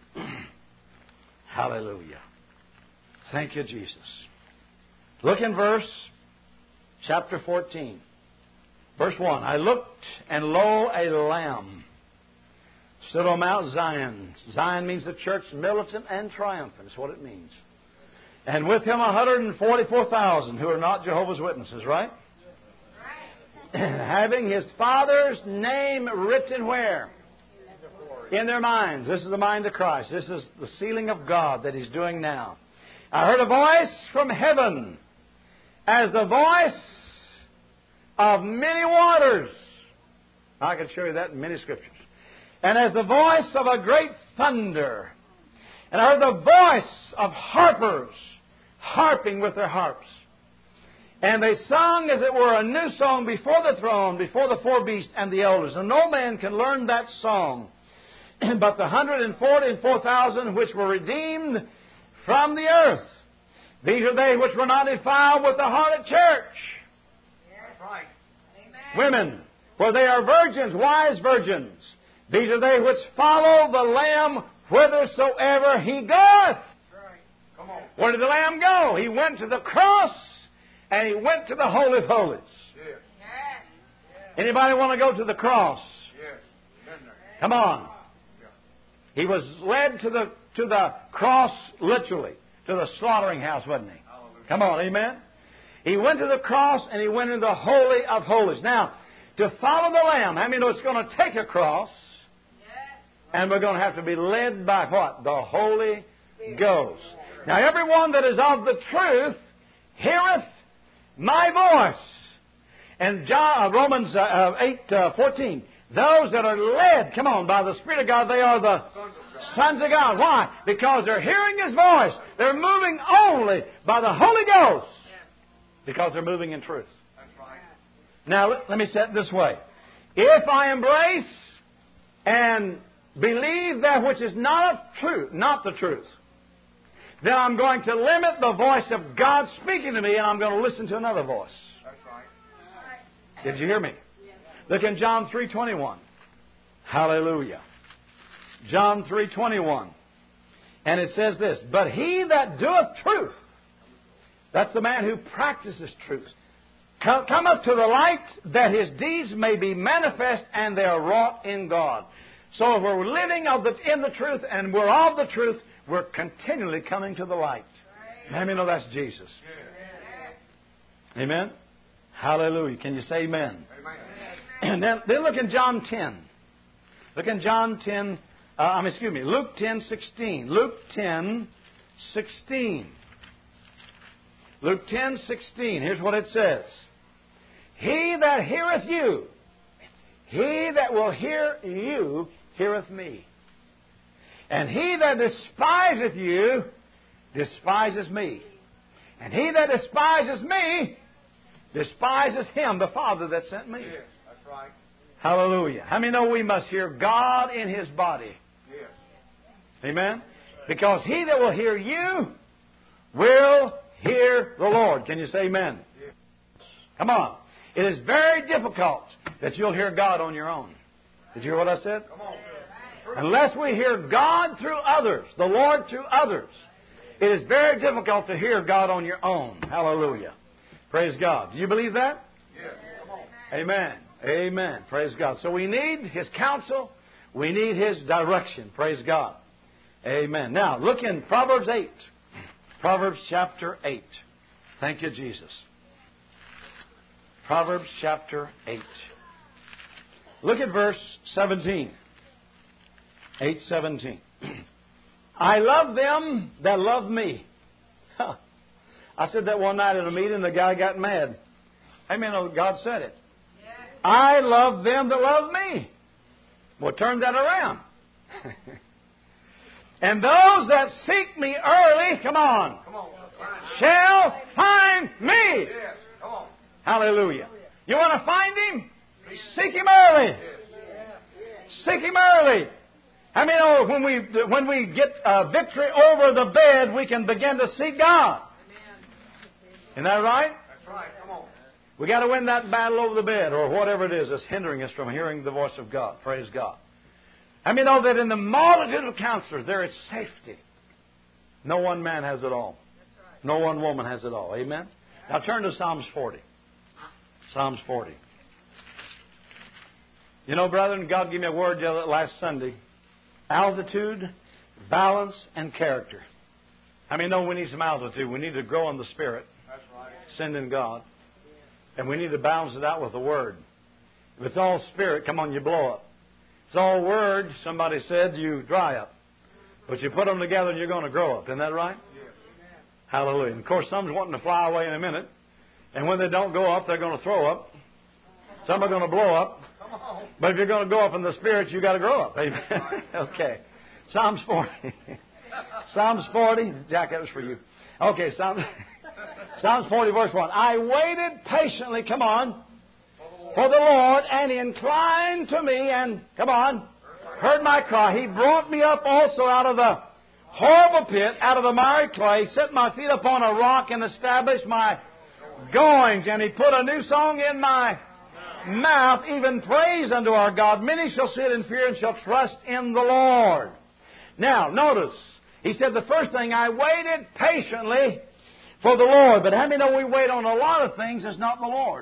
Hallelujah. Thank you, Jesus. Look in verse, chapter fourteen. Verse one. I looked, and lo, a lamb stood on Mount Zion. Zion means the church, militant and triumphant. That's what it means. And with him one hundred forty-four thousand who are not Jehovah's Witnesses, right? Having his Father's name written where? In their minds. This is the mind of Christ. This is the sealing of God that He's doing now. I heard a voice from heaven as the voice of many waters. I can show you that in many scriptures. And as the voice of a great thunder. And I heard the voice of harpers harping with their harps. And they sung, as it were, a new song before the throne, before the four beasts and the elders. And no man can learn that song but the one hundred forty-four thousand which were redeemed from the earth. These are they which were not defiled with the harlot church. That's right. Women, for they are virgins, wise virgins. These are they which follow the Lamb whithersoever He goeth. That's right. Come on. Where did the Lamb go? He went to the cross, and He went to the Holy of Holies. Yes. Anybody want to go to the cross? Yes. Been there. Come on. He was led to the to the cross, literally, to the slaughtering house, wasn't He? Hallelujah. Come on, amen? He went to the cross, and He went into the Holy of Holies. Now, to follow the Lamb, how many know it's going to take a cross? And we're going to have to be led by what? The Holy Ghost. Now, everyone that is of the truth heareth my voice. And John, uh, Romans uh, uh, eight fourteen. Those that are led, come on, by the Spirit of God, they are the sons of God. Why? Because they're hearing His voice. They're moving only by the Holy Ghost. Because they're moving in truth. That's right. Now, let, let me say it this way. If I embrace and believe that which is not of truth, not the truth, then I'm going to limit the voice of God speaking to me, and I'm going to listen to another voice. That's right. Did you hear me? Look in John three twenty-one. Hallelujah. John three twenty-one. And it says this, but he that doeth truth, that's the man who practices truth, cometh to the light that his deeds may be manifest and they are wrought in God. So if we're living of the, in the truth and we're of the truth, we're continually coming to the light. Let me know that's Jesus. Amen? Hallelujah. Can you say amen? Amen. And then, then look in John ten. Look in John ten, uh, I mean, excuse me, Luke ten sixteen. Luke ten sixteen. Luke ten sixteen. Here's what it says. He that heareth you, he that will hear you, heareth me. And he that despiseth you, despises me. And he that despises me, despises Him, the Father that sent me. Yes. That's right. Hallelujah. How many know we must hear God in His body? Yes. Amen? Because he that will hear you will hear the Lord. Can you say amen? Yes. Come on. It is very difficult that you'll hear God on your own. Did you hear what I said? Come on. Unless we hear God through others, the Lord through others, it is very difficult to hear God on your own. Hallelujah. Praise God. Do you believe that? Yes. Come on. Amen. Amen. Praise God. So we need His counsel. We need His direction. Praise God. Amen. Now, look in Proverbs eight. Proverbs chapter eight. Thank you, Jesus. Proverbs chapter eight. Look at verse seventeen. eight seventeen. I love them that love me. I said that one night at a meeting, the guy got mad. I mean, God said it. I love them that love me. Well, turn that around. And those that seek me early, come on, Come on. shall find me. Yes. Come on. Hallelujah. You want to find Him? Seek Him early. Seek Him early. I mean, oh, when we when we get uh, victory over the bed, we can begin to seek God. Isn't that right? That's right. Come on. We got to win that battle over the bed, or whatever it is that's hindering us from hearing the voice of God. Praise God. I mean, know that in the multitude of counselors there is safety. No one man has it all. No one woman has it all. Amen? Now turn to Psalms forty. Psalms forty. You know, brethren, God gave me a word the other, last Sunday. Altitude, balance, and character. I mean, no, we need some altitude. We need to grow in the Spirit. That's right. Send in God. And we need to balance it out with the Word. If it's all Spirit, come on, you blow up. If it's all Word, somebody said, you dry up. But you put them together and you're going to grow up. Isn't that right? Yes. Hallelujah. And of course, some's wanting to fly away in a minute. And when they don't go up, they're going to throw up. Some are going to blow up. Come on. But if you're going to go up in the Spirit, you've got to grow up. Amen. Okay. Psalms forty. Psalms forty. Jack, that was for you. Okay, Psalms, Psalms forty, verse one. I waited patiently, come on, for the Lord, and He inclined to me, and, come on, heard my cry. He brought me up also out of the horrible pit, out of the miry clay, set my feet upon a rock, and established my goings. And He put a new song in my mouth, even praise unto our God. Many shall see it in fear and shall trust in the Lord. Now, notice, He said the first thing, I waited patiently for the Lord. But how many know we wait on a lot of things that's not the Lord?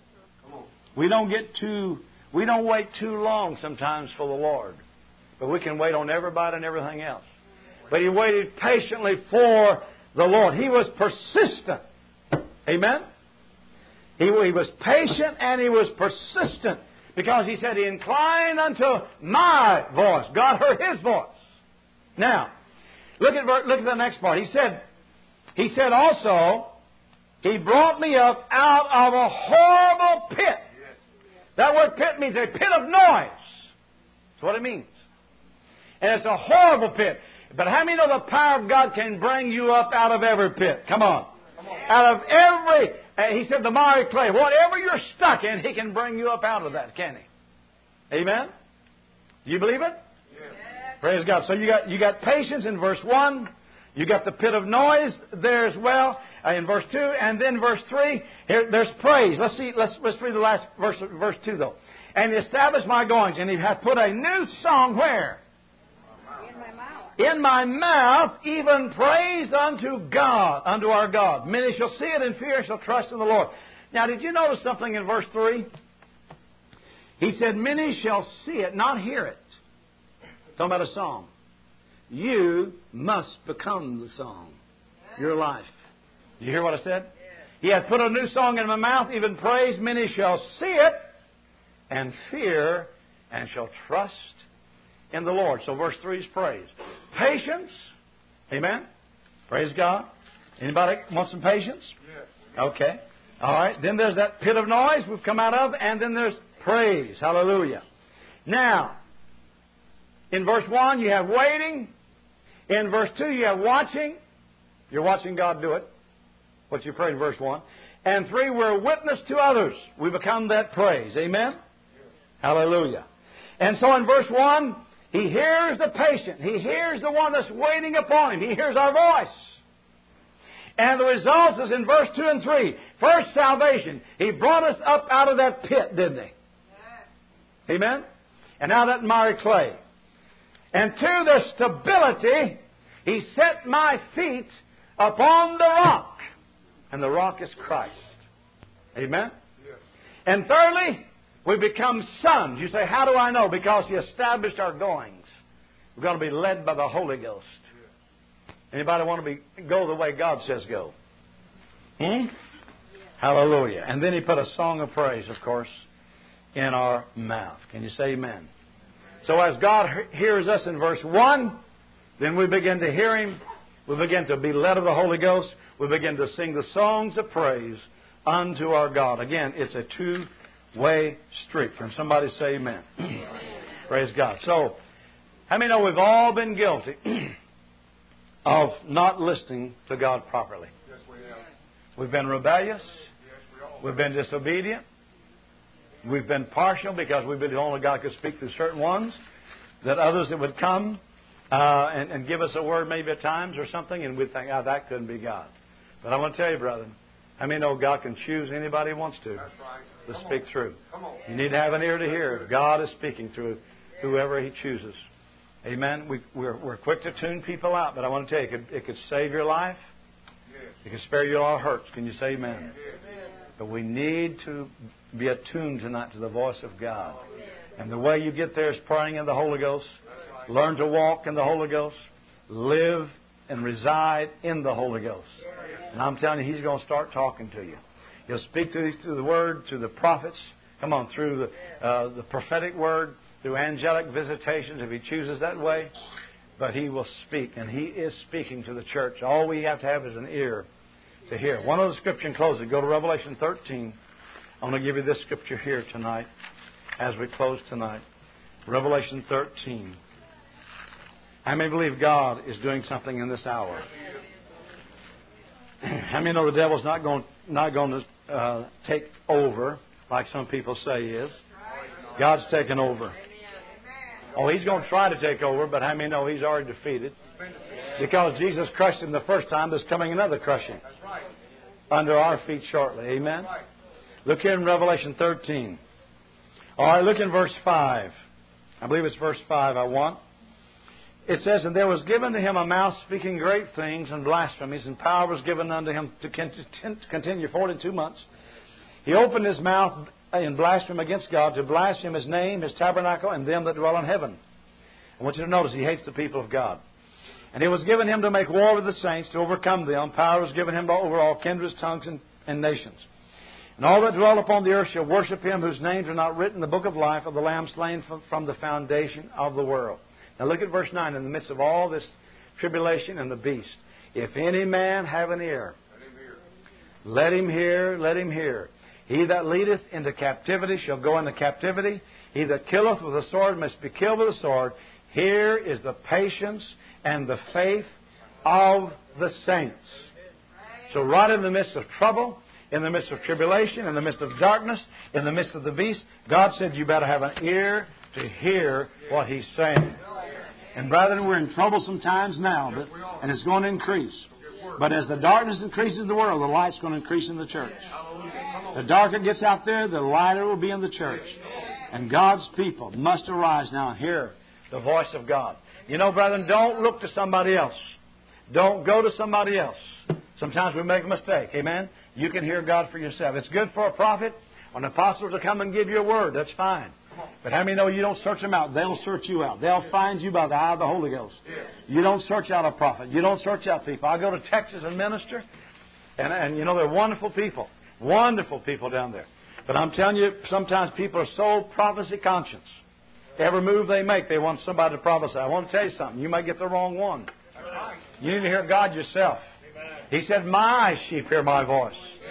We don't get too, we don't wait too long sometimes for the Lord. But we can wait on everybody and everything else. But He waited patiently for the Lord. He was persistent. Amen? He, he was patient and He was persistent. Because He said, He inclined unto my voice. God heard His voice. Now, look at, look at the next part. He said, He said also, He brought me up out of a horrible pit. Yes. That word pit means a pit of noise. That's what it means. And it's a horrible pit. But how many know the power of God can bring you up out of every pit? Come on. Come on. Out of every, uh, He said the miry clay, whatever you're stuck in, He can bring you up out of that, can He? Amen? Do you believe it? Yes. Praise God. So you got you got patience in verse one. You got the pit of noise there as well uh, in verse two, and then verse three. Here, there's praise. Let's see. Let's let's read the last verse, verse two though. And He established my goings, and He hath put a new song where? In my mouth. In my mouth, even praise unto God, unto our God. Many shall see it in fear and shall trust in the Lord. Now, did you notice something in verse three? He said, many shall see it, not hear it. Talking about a song. You must become the song. Your life. Did you hear what I said? He hath put a new song in my mouth, even praise. Many shall see it and fear and shall trust in the Lord. So verse three is praise. Patience. Amen. Praise God. Anybody want some patience? Yes. Okay. All right. Then there's that pit of noise we've come out of, and then there's praise. Hallelujah. Now, in verse one, you have waiting. In verse two, you have watching. You're watching God do it. What you prayed in verse one. And three, we're witness to others. We become that praise. Amen? Yes. Hallelujah. And so in verse one, He hears the patient. He hears the one that's waiting upon Him. He hears our voice. And the result is in verse two and three. First, salvation. He brought us up out of that pit, didn't He? Yes. Amen? And out of that miry clay. And to the stability, He set my feet upon the rock. And the rock is Christ. Amen? Yes. And thirdly, we become sons. You say, how do I know? Because He established our goings. We're going to be led by the Holy Ghost. Anybody want to be go the way God says go? Hmm? Hallelujah. And then He put a song of praise, of course, in our mouth. Can you say amen? So as God hears us in verse one, then we begin to hear Him. We begin to be led of the Holy Ghost. we begin to sing the songs of praise unto our God. Again, it's a two-way street. Can somebody say amen? Praise God. So, how many know we've all been guilty of not listening to God properly? Yes, we have. We've been rebellious. Yes, we all. We've been disobedient. We've been partial because we believe only God could speak through certain ones. That others that would come uh, and, and give us a word maybe at times or something, and we'd think, ah, that couldn't be God. But I want to tell you, brother, how many know God can choose anybody He wants to That's right. to Come speak on. through? Come on. You need to have an ear to hear if God is speaking through whoever He chooses. Amen. We, we're, we're quick to tune people out, but I want to tell you, it could, it could save your life. Yes. It could spare you a lot of hurts. Can you say amen? Yes. But we need to be attuned tonight to the voice of God. And the way you get there is praying in the Holy Ghost. Learn to walk in the Holy Ghost. Live and reside in the Holy Ghost. And I'm telling you, He's going to start talking to you. He'll speak to you through the Word, through the prophets. Come on, through the, uh, the prophetic Word, through angelic visitations if He chooses that way. But He will speak, and He is speaking to the church. All we have to have is an ear to hear. One other scripture in closing. Go to Revelation thirteen. I'm going to give you this scripture here tonight as we close tonight. Revelation thirteen. How many believe God is doing something in this hour? How many know the devil's not going, not going to uh, take over like some people say he is? God's taken over. Oh, he's going to try to take over, but how many know he's already defeated? Because Jesus crushed him the first time, there's coming another crushing under our feet shortly. Amen? Look here in Revelation thirteen. All right, look in verse five. I believe it's verse five I want. It says, and there was given to him a mouth speaking great things and blasphemies, and power was given unto him to continue forty-two months. He opened his mouth in blasphemy against God, to blaspheme His name, His tabernacle, and them that dwell in heaven. I want you to notice He hates the people of God. And it was given Him to make war with the saints, to overcome them. Power was given Him over all kindreds, tongues, and, and nations. And all that dwell upon the earth shall worship Him, whose names are not written in the book of life of the Lamb slain from, from the foundation of the world. Now look at verse nine. In the midst of all this tribulation and the beast, if any man have an ear, let him hear, let him hear. He that leadeth into captivity shall go into captivity. He that killeth with the sword must be killed with the sword. Here is the patience and the faith of the saints. So right in the midst of trouble, in the midst of tribulation, in the midst of darkness, in the midst of the beast, God said you better have an ear to hear what He's saying. And brethren, we're in troublesome times now, but, and it's going to increase. But as the darkness increases in the world, the light's going to increase in the church. The darker it gets out there, the lighter it will be in the church. And God's people must arise now and hear the voice of God. You know, brethren, don't look to somebody else. Don't go to somebody else. Sometimes we make a mistake. Amen? You can hear God for yourself. It's good for a prophet or an apostle to come and give you a word. That's fine. But how many know you don't search them out? They'll search you out. They'll find you by the eye of the Holy Ghost. You don't search out a prophet. You don't search out people. I go to Texas and minister, and, and you know, they're wonderful people. Wonderful people down there. But I'm telling you, sometimes people are so prophecy conscious. Every move they make, they want somebody to prophesy. I want to tell you something. You might get the wrong one. You need to hear God yourself. He said, my sheep hear my voice.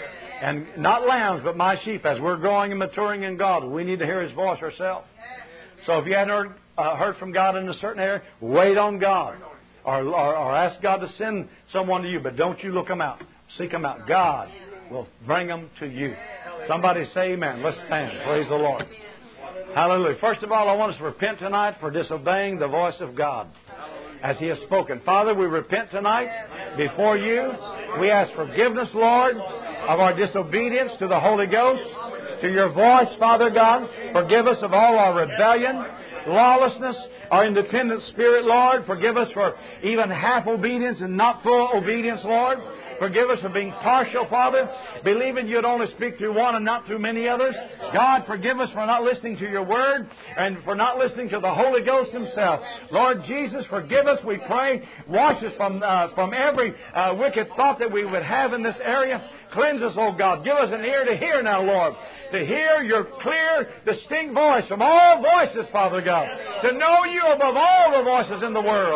And not lambs, but my sheep. As we're growing and maturing in God, we need to hear His voice ourselves. So if you hadn't heard, uh, heard from God in a certain area, wait on God. Or, or, or ask God to send someone to you. But don't you look them out. Seek them out. God will bring them to you. Somebody say amen. Let's stand. Praise the Lord. Hallelujah. First of all, I want us to repent tonight for disobeying the voice of God as He has spoken. Father, we repent tonight before You. We ask forgiveness, Lord, of our disobedience to the Holy Ghost, to Your voice, Father God. Forgive us of all our rebellion, lawlessness, our independent spirit, Lord. Forgive us for even half obedience and not full obedience, Lord. Forgive us for being partial, Father, believing You'd only speak through one and not through many others. God, forgive us for not listening to Your Word and for not listening to the Holy Ghost Himself. Lord Jesus, forgive us, we pray. Wash us from uh, from every uh, wicked thought that we would have in this area. Cleanse us, oh God. Give us an ear to hear now, Lord. To hear Your clear, distinct voice from all voices, Father God. To know You above all the voices in the world.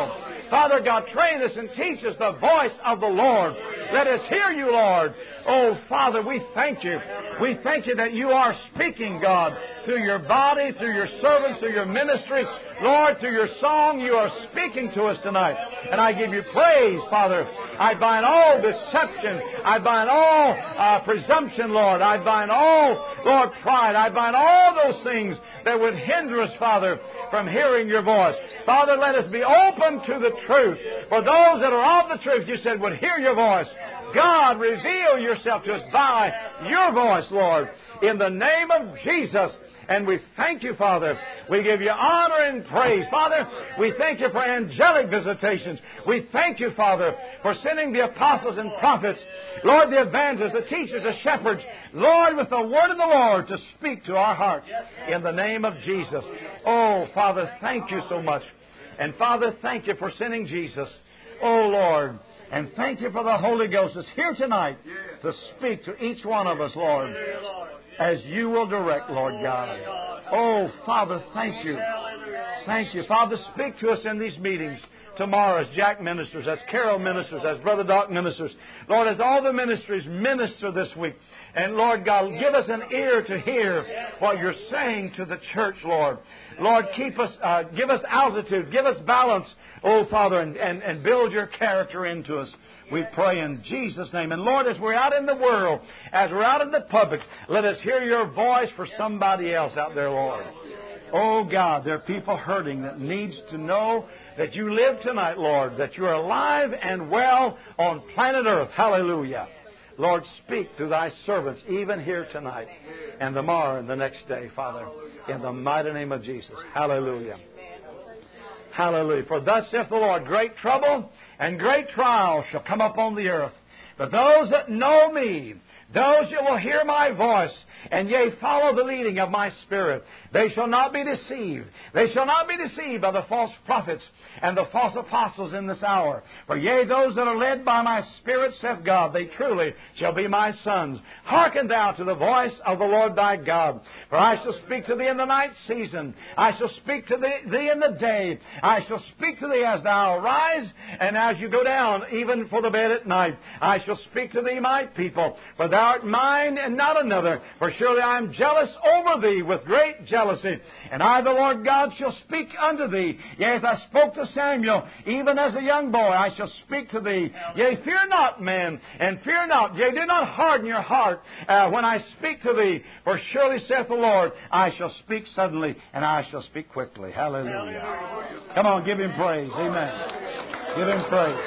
Father God, train us and teach us the voice of the Lord. Let us hear you, Lord. Oh, Father, we thank you. We thank you that you are speaking, God, through your body, through your servants, through your ministry. Lord, through your song, you are speaking to us tonight. And I give you praise, Father. I bind all deception. I bind all uh, presumption, Lord. I bind all, Lord, pride. I bind all those things that would hinder us, Father, from hearing your voice. Father, let us be open to the truth. For those that are of the truth, you said, would hear your voice. God, reveal yourself to us by your voice, Lord, in the name of Jesus. And we thank you, Father. We give you honor and praise. Father, we thank you for angelic visitations. We thank you, Father, for sending the apostles and prophets, Lord, the evangelists, the teachers, the shepherds, Lord, with the word of the Lord to speak to our hearts in the name of Jesus. Oh, Father, thank you so much. And Father, thank you for sending Jesus. Oh, Lord. And thank you for the Holy Ghost that's here tonight to speak to each one of us, Lord, as you will direct, Lord God. Oh, Father, thank you. Thank you. Father, speak to us in these meetings tomorrow as Jack ministers, as Carol ministers, as Brother Doc ministers. Lord, as all the ministries minister this week. And Lord God, give us an ear to hear what you're saying to the church, Lord. Lord, keep us, uh, give us altitude, give us balance, oh Father, and, and, and build your character into us. We pray in Jesus' name. And Lord, as we're out in the world, as we're out in the public, let us hear your voice for somebody else out there, Lord. Oh God, there are people hurting that needs to know that you live tonight, Lord, that you're alive and well on planet Earth. Hallelujah. Lord, speak to thy servants even here tonight and tomorrow and the next day, Father, in the mighty name of Jesus. Hallelujah. Hallelujah. For thus saith the Lord, great trouble and great trials shall come upon the earth. But those that know me, those that will hear my voice, and yea, follow the leading of my Spirit, they shall not be deceived. They shall not be deceived by the false prophets and the false apostles in this hour. For yea, those that are led by my Spirit, saith God, they truly shall be my sons. Hearken thou to the voice of the Lord thy God. For I shall speak to thee in the night season. I shall speak to thee, thee in the day. I shall speak to thee as thou arise, and as you go down, even for the bed at night. I shall speak to thee, my people, for thou art mine and not another. For surely I am jealous over thee with great jealousy. And I, the Lord God, shall speak unto thee. Yea, as I spoke to Samuel, even as a young boy, I shall speak to thee. Yea, fear not, man, and fear not. Yea, do not harden your heart uh, when I speak to thee. For surely, saith the Lord, I shall speak suddenly, and I shall speak quickly. Hallelujah. Come on, give Him praise. Amen. Give Him praise.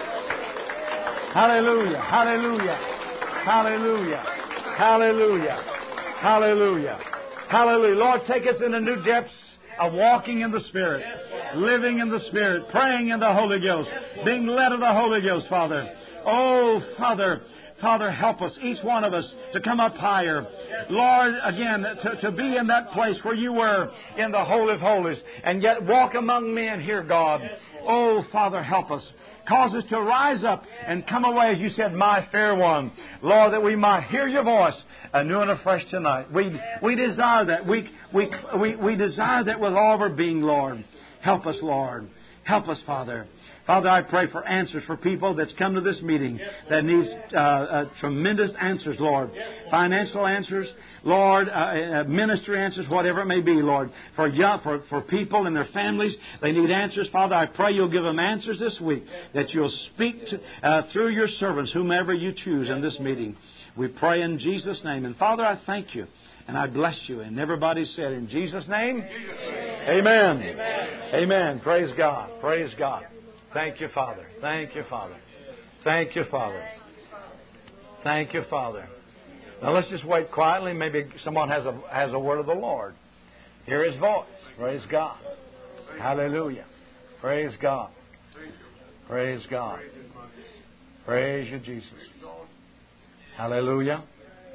Hallelujah. Hallelujah. Hallelujah. Hallelujah. Hallelujah. Hallelujah. Lord, take us into new depths of walking in the Spirit, living in the Spirit, praying in the Holy Ghost, being led of the Holy Ghost, Father. Oh, Father, Father, help us, each one of us, to come up higher. Lord, again, to, to be in that place where you were in the Holy of Holies, and yet walk among men here, God. Oh, Father, help us. Cause us to rise up and come away, as you said, my fair one. Lord, that we might hear your voice anew and afresh tonight. We we desire that. We, we, we, we desire that with all of our being, Lord. Help us, Lord. Help us, Father. Father, I pray for answers for people that's come to this meeting that needs uh, uh, tremendous answers, Lord. Financial answers, Lord, uh, uh, ministry answers, whatever it may be, Lord. For young, for, for people and their families, they need answers. Father, I pray you'll give them answers this week, that you'll speak to, uh, through your servants, whomever you choose in this meeting. We pray in Jesus' name. And Father, I thank you and I bless you. And everybody said, in Jesus' name, Amen. Amen. Amen. Praise God. Praise God. Thank you, Father. Thank you, Father. Thank you, Father. Thank you, Father. Now let's just wait quietly. Maybe someone has a has a word of the Lord. Hear His voice. Praise God. Hallelujah. Praise God. Praise God. Praise you, Jesus. Hallelujah.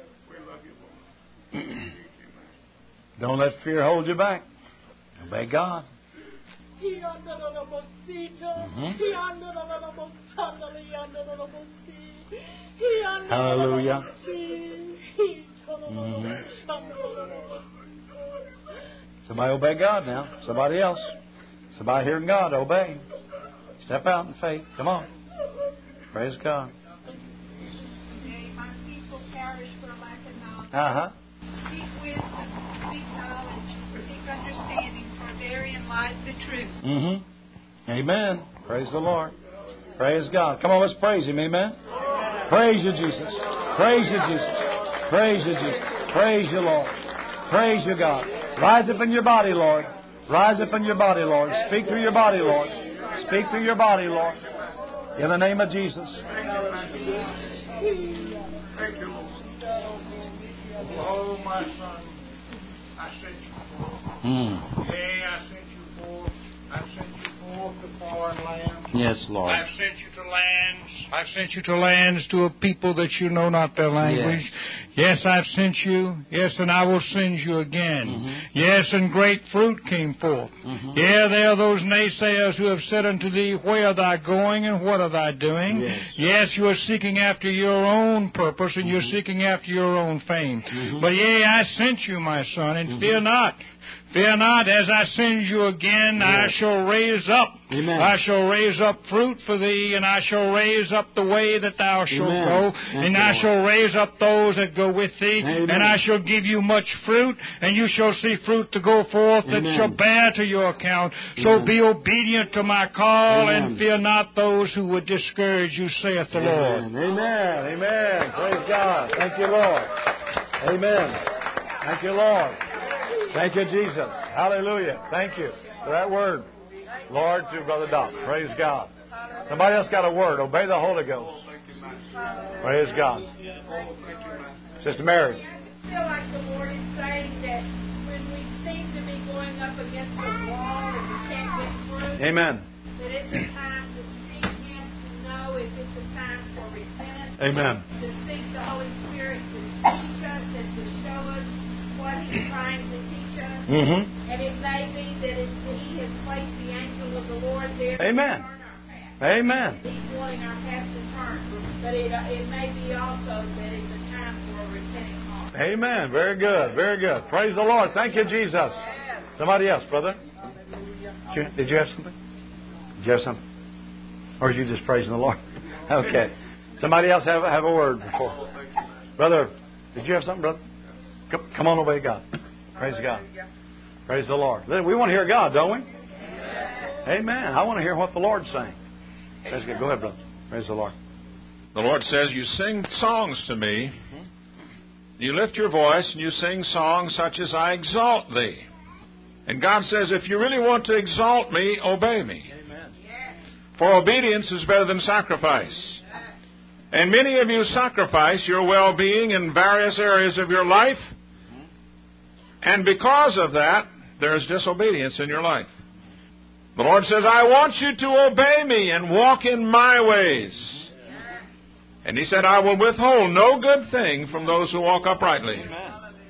Don't let fear hold you back. Obey God. Mm-hmm. Hallelujah. Mm-hmm. Somebody obey God now. Somebody else. Somebody hearing God, obey. Step out in faith. Come on. Praise God. Today, my people perish for lack of knowledge. Uh-huh. Seek wisdom, seek knowledge, seek understanding, for therein lies the truth. Mm-hmm. Amen. Praise the Lord. Praise God. Come on, let's praise Him. Amen. Praise you, Jesus. Praise you, Jesus. Praise you, Jesus. Praise you, Lord. Praise you, God. Rise up in your body, Lord. Rise up in your body, Lord. Speak through your body, Lord. Speak through your body, Lord. In the name of Jesus. Thank you, Lord. Oh, my son, I sent you forth. Mm. Yea, I sent you forth. I sent you forth to foreign lands. Yes, Lord. I've sent you to lands. I've sent you to lands to a people that you know not their language. Yes, yes I've sent you. Yes, and I will send you again. Mm-hmm. Yes, and great fruit came forth. Mm-hmm. Yeah, there are those naysayers who have said unto thee, where art thou going and what art thou doing? Yes, yes you are seeking after your own purpose and mm-hmm. you're seeking after your own fame. Mm-hmm. But yea, I sent you, my son, and mm-hmm. fear not. Fear not, as I send you again, yes. I shall raise up. Amen. I shall raise up fruit for thee, and I shall raise up the way that thou shalt Amen. go, Thank and you, I Lord. shall raise up those that go with thee, Amen. and I shall give you much fruit, and you shall see fruit to go forth Amen. that shall bear to your account. So Amen. be obedient to my call, Amen. and fear not those who would discourage you, saith the Lord. Amen. Amen. Amen. Praise God. Thank you, Lord. Amen. Thank you, Lord. Thank you, Jesus. Hallelujah. Thank you for that word. Lord, to Brother Doc. Praise God. Somebody else got a word. Obey the Holy Ghost. Praise God. Sister Mary. I feel like the Lord is saying that when we seem to be going up against the wall and we can't get through, Amen. that it's a time to seek Him, to know if it's a time for repentance. Amen. To seek the Holy Spirit to teach us and to show us what He's trying to teach us. Mm-hmm. And it may be that it's, He has placed the angel of the Lord there Amen. to turn our path. Amen. He's wanting our path to turn. But it, it may be also that it's a time for a repenting heart. Amen. Very good. Very good. Praise the Lord. Thank you, Jesus. Somebody else, brother. Did you, did you have something? Did you have something? Or are you just praising the Lord? Okay. Somebody else have, have a word before. Brother, did you have something, brother? Come, come on, obey God. Praise God. Praise the Lord. We want to hear God, don't we? Amen. I want to hear what the Lord's saying. Praise God. Go ahead, brother. Praise the Lord. The Lord says, you sing songs to me. You lift your voice and you sing songs such as I exalt thee. And God says, if you really want to exalt me, obey me. Amen. For obedience is better than sacrifice. And many of you sacrifice your well-being in various areas of your life. And because of that, there is disobedience in your life. The Lord says, I want you to obey me and walk in my ways. And He said, I will withhold no good thing from those who walk uprightly. Amen.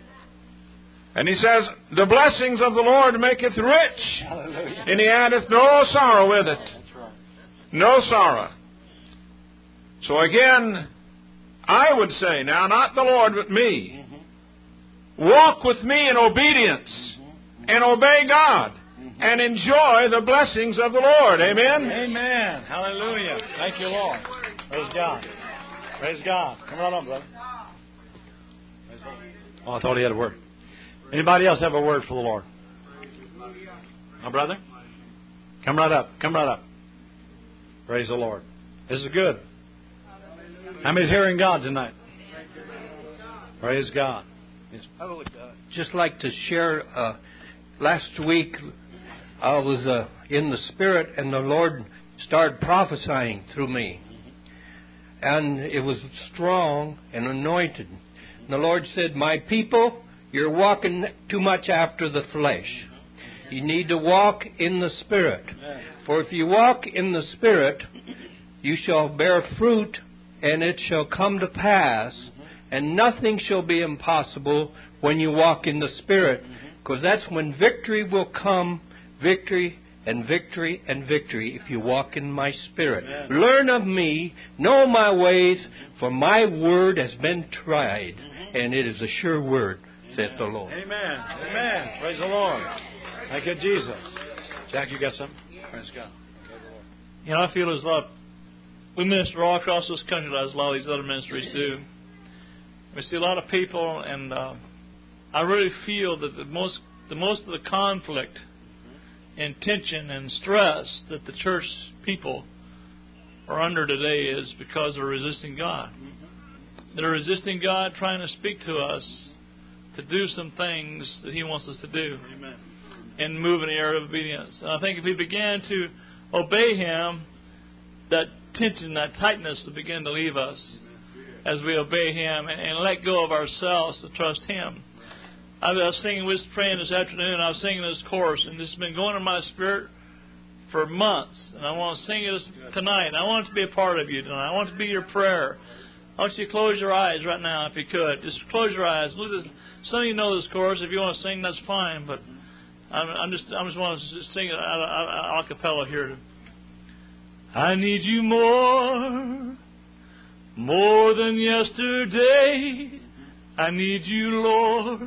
And He says, the blessings of the Lord maketh rich, Hallelujah. and He addeth no sorrow with it. That's right. No sorrow. So again, I would say now, not the Lord, but me. Mm-hmm. Walk with me in obedience mm-hmm. and obey God mm-hmm. and enjoy the blessings of the Lord. Amen? Amen. Hallelujah. Thank you, Lord. Praise God. Praise God. Come right on, brother. Praise the Lord. Oh, I thought he had a word. Anybody else have a word for the Lord? My brother? Come right up. Come right up. Praise the Lord. This is good. How many's hearing God tonight? Praise God. Yes. I would uh, just like to share. Uh, last week, I was uh, in the Spirit, and the Lord started prophesying through me. And it was strong and anointed. And the Lord said, my people, you're walking too much after the flesh. You need to walk in the Spirit. For if you walk in the Spirit, you shall bear fruit, and it shall come to pass, and nothing shall be impossible when you walk in the Spirit. Because that's when victory will come, victory and victory and victory, if you walk in my Spirit. Amen. Learn of me, know my ways, for my word has been tried, and it is a sure word, saith the Lord. Amen. Amen. Praise the Lord. Thank you, Jesus. Jack, you got something? Praise God. You know, I feel there's a lot. We minister all across this country, as a lot of these other ministries do. We see a lot of people, and uh, I really feel that the most, the most of the conflict and tension and stress that the church people are under today is because they're resisting God. They're resisting God, trying to speak to us to do some things that He wants us to do. Amen. And move in the area of obedience. And I think if we began to obey Him, that tension, that tightness will begin to leave us as we obey Him and, and let go of ourselves to trust Him. I was singing, we was praying this afternoon, I was singing this chorus, and this has been going in my spirit for months. And I want to sing it tonight. And I want it to be a part of you tonight. I want it to be your prayer. I want you to close your eyes right now if you could. Just close your eyes. Look at this. Some of you know this chorus. If you want to sing, that's fine. But I'm, I'm just I just want to just sing it a cappella here. I need you more, more than yesterday. I need you, Lord,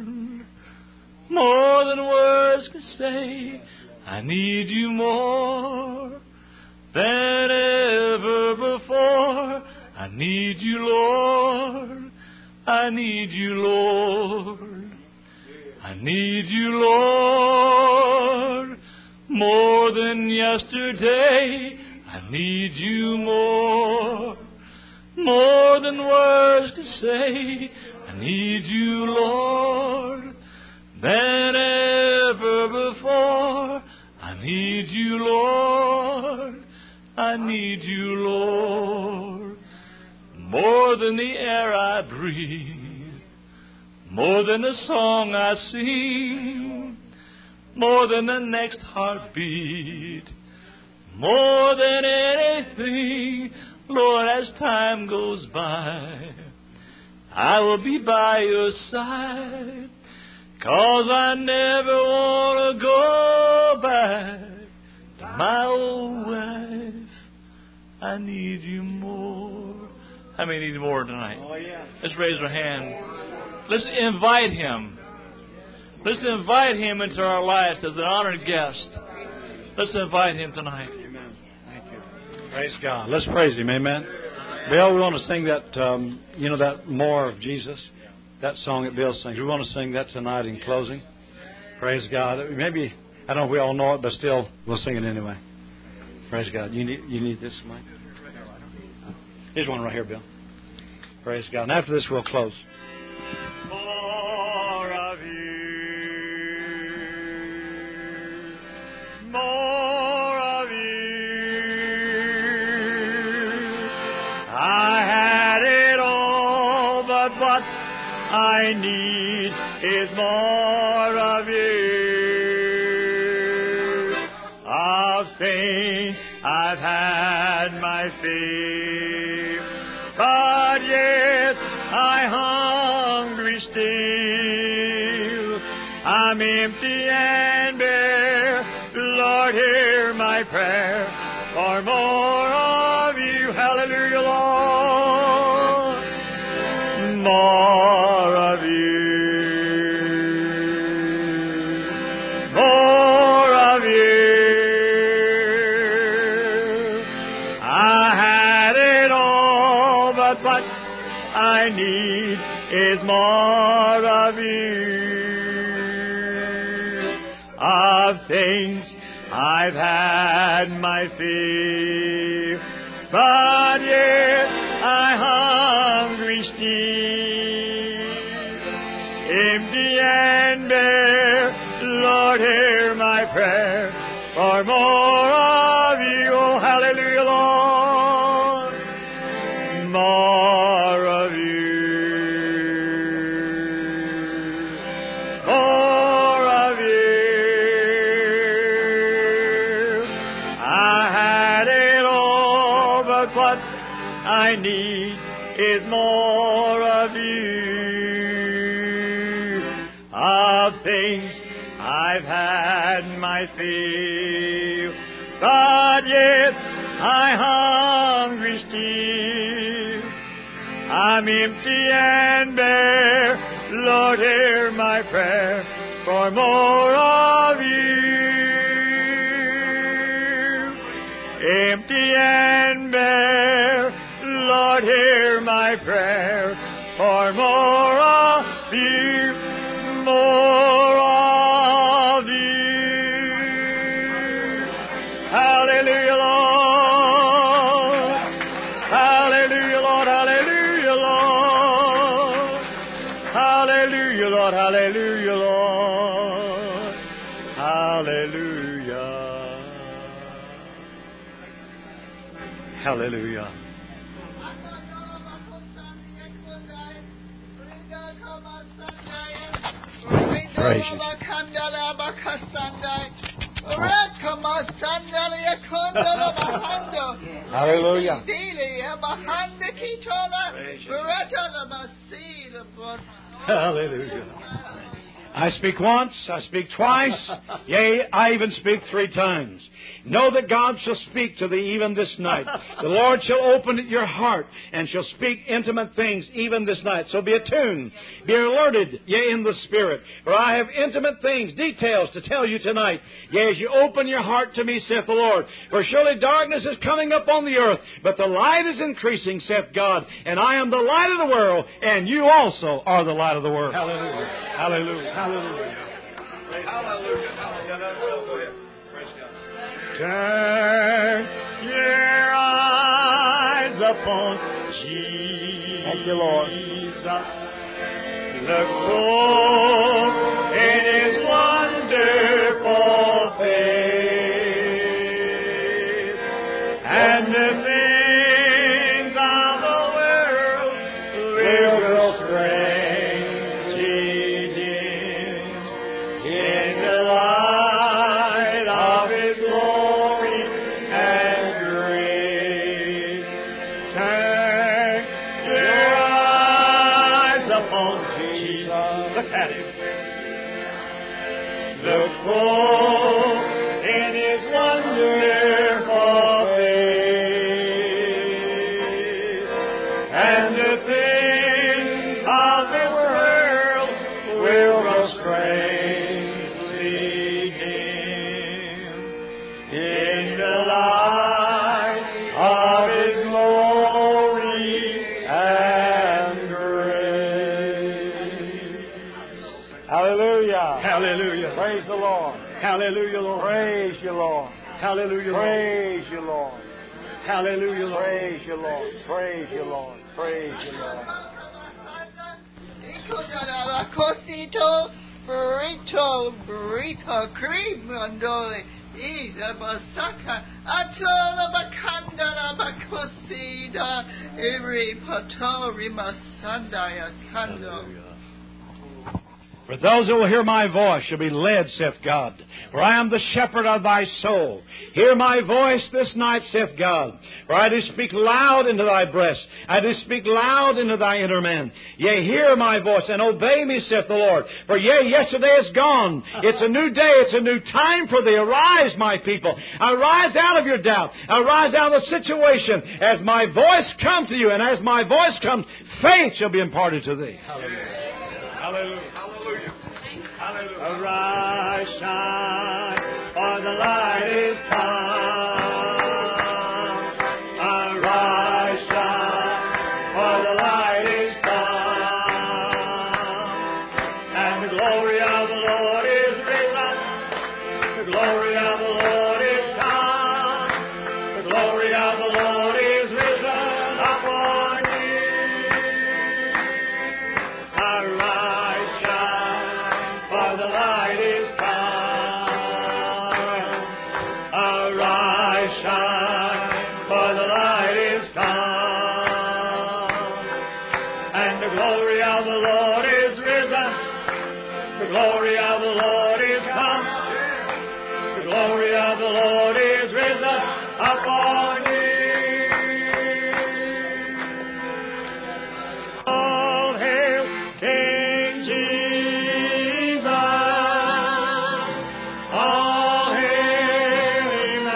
more than words can say. I need you more than ever before. I need you, Lord. I need you, Lord. I need you, Lord, more than yesterday. I need you more, more than words can say. I need you, Lord, than ever before. I need you, Lord. I need you, Lord, more than the air I breathe, more than the song I sing, more than the next heartbeat, more than anything. Lord, as time goes by, I will be by your side, 'cause I never want to go back to my old life. I need you more. How many need more tonight? Oh, yeah. Let's raise our hand. Let's invite Him. Let's invite Him into our lives as an honored guest. Let's invite Him tonight. Amen. Thank you. Praise God. Let's praise Him. Amen. Bill, we want to sing that, um, you know, that More of Jesus, that song that Bill sings. We want to sing that tonight in closing. Praise God. Maybe, I don't know if we all know it, but still, we'll sing it anyway. Praise God. You need, you need this mic? Here's one right here, Bill. Praise God. And after this, we'll close. More of you. More of you. I had it all, but what I need is more of you. Of things I've had my fill, but yet I hungry still. I'm empty and bare. Lord, hear my prayer for more of you. Hallelujah, Lord. More of you. More of you. I had it all, but what I need is more of you. Of things I've had my fill, but yet I hungry still. Empty and bare, Lord, hear my prayer for more of you. Oh, hallelujah, Lord. More of you. More of you. I had it all, but what I need is more of you. Of things I've had my fill, but yet I hungry still. I'm empty and bare. Lord, hear my prayer for more of you. Empty empty and bare. Lord, hear my prayer for more of you, more of you. Hallelujah, Lord. Hallelujah, Lord. Hallelujah, Lord. Hallelujah, Lord. Hallelujah, Lord. Hallelujah. Hallelujah. Praise you. Hallelujah. Hallelujah. I speak once, I speak twice, yea, I even speak three times. Know that God shall speak to thee even this night. The Lord shall open your heart and shall speak intimate things even this night. So be attuned, be alerted, yea, in the Spirit. For I have intimate things, details to tell you tonight. Yea, as you open your heart to me, saith the Lord. For surely darkness is coming upon the earth, but the light is increasing, saith God. And I am the light of the world, and you also are the light of the world. Hallelujah. Hallelujah. Hallelujah. Hallelujah. Hallelujah. Turn your eyes upon Jesus. Thank you, Lord. Look full in His wonderful face, and the things of the world will grow strange in the light of His glory and grace. Turn your eyes upon Jesus. Look at Him. Look full in His wonderful face, and the things of this world will grow strangely dim in the light of His glory and grace. Hallelujah. Hallelujah. Praise the Lord. Hallelujah, Lord. Praise you, Lord. Hallelujah, Lord. Praise you, Lord. Hallelujah, Lord. Praise you, Lord. Praise you, Lord. Praise you, Lord. Cosito, burrito, burrito, cream, mandole, ida, basaka, atola, bacandala, bacosida, every patori, masandaya, cando. For those who will hear my voice shall be led, saith God. For I am the shepherd of thy soul. Hear my voice this night, saith God. For I do speak loud into thy breast. I do speak loud into thy inner man. Yea, hear my voice and obey me, saith the Lord. For yea, yesterday is gone. It's a new day. It's a new time for thee. Arise, my people. Arise out of your doubt. Arise out of the situation. As my voice comes to you, and as my voice comes, faith shall be imparted to thee. Hallelujah. Hallelujah. Hallelujah. Arise, shine, for the light is come. Arise, shine, for the light is come. And the glory of the Lord is risen. The glory of the Lord is come. The glory of the Lord is risen upon you. Arise, shine, for the light is come. Arise, shine, for the light is come. And the glory of the Lord is risen. The glory of the Lord is come. The glory of the Lord is risen upon you. All hail King Jesus. All hail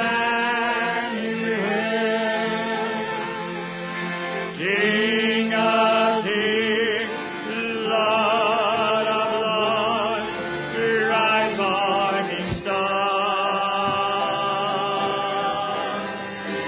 Emmanuel. King of kings, Lord of lords, bright morning star.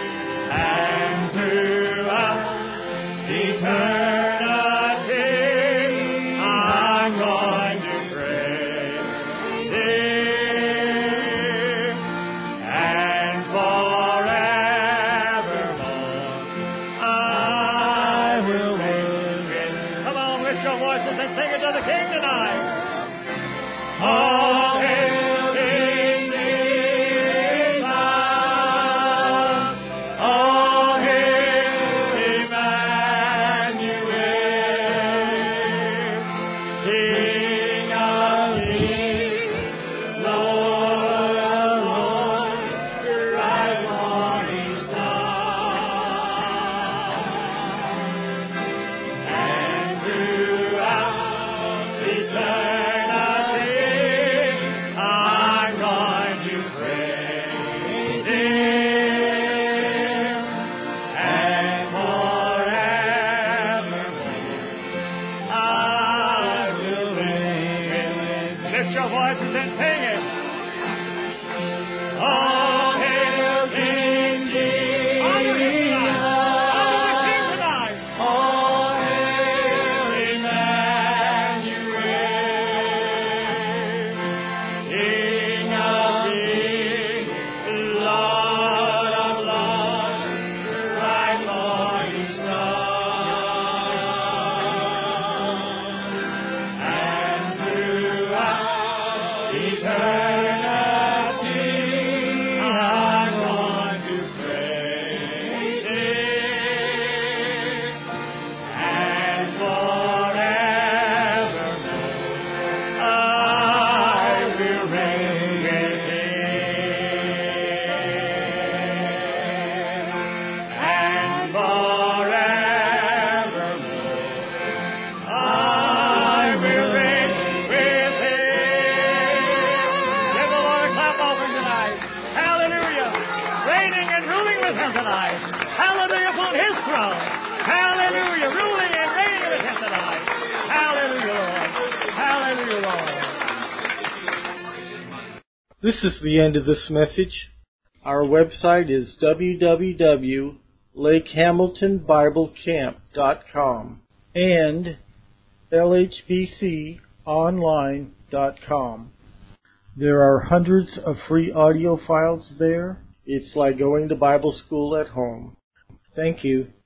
Lift your voices and sing it. All hail King Jesus. Honor Him tonight. Honor the King tonight. All hail Emmanuel. King of kings, Lord of lords, bright morning star. And throughout eternity, I'm going to praise Him. And forevermore, I will reign with Him. And forevermore, I will reign with Him. Give the Lord a clap offering tonight. Hallelujah. Reigning and ruling with Him tonight. Hallelujah upon His throne. Hallelujah. Ruling and reigning with Him tonight. Hallelujah, Lord. Hallelujah, Lord. This is the end of this message. Our website is w w w dot lake hamilton bible camp dot com and l h b c online dot com. There are hundreds of free audio files there. It's like going to Bible school at home. Thank you.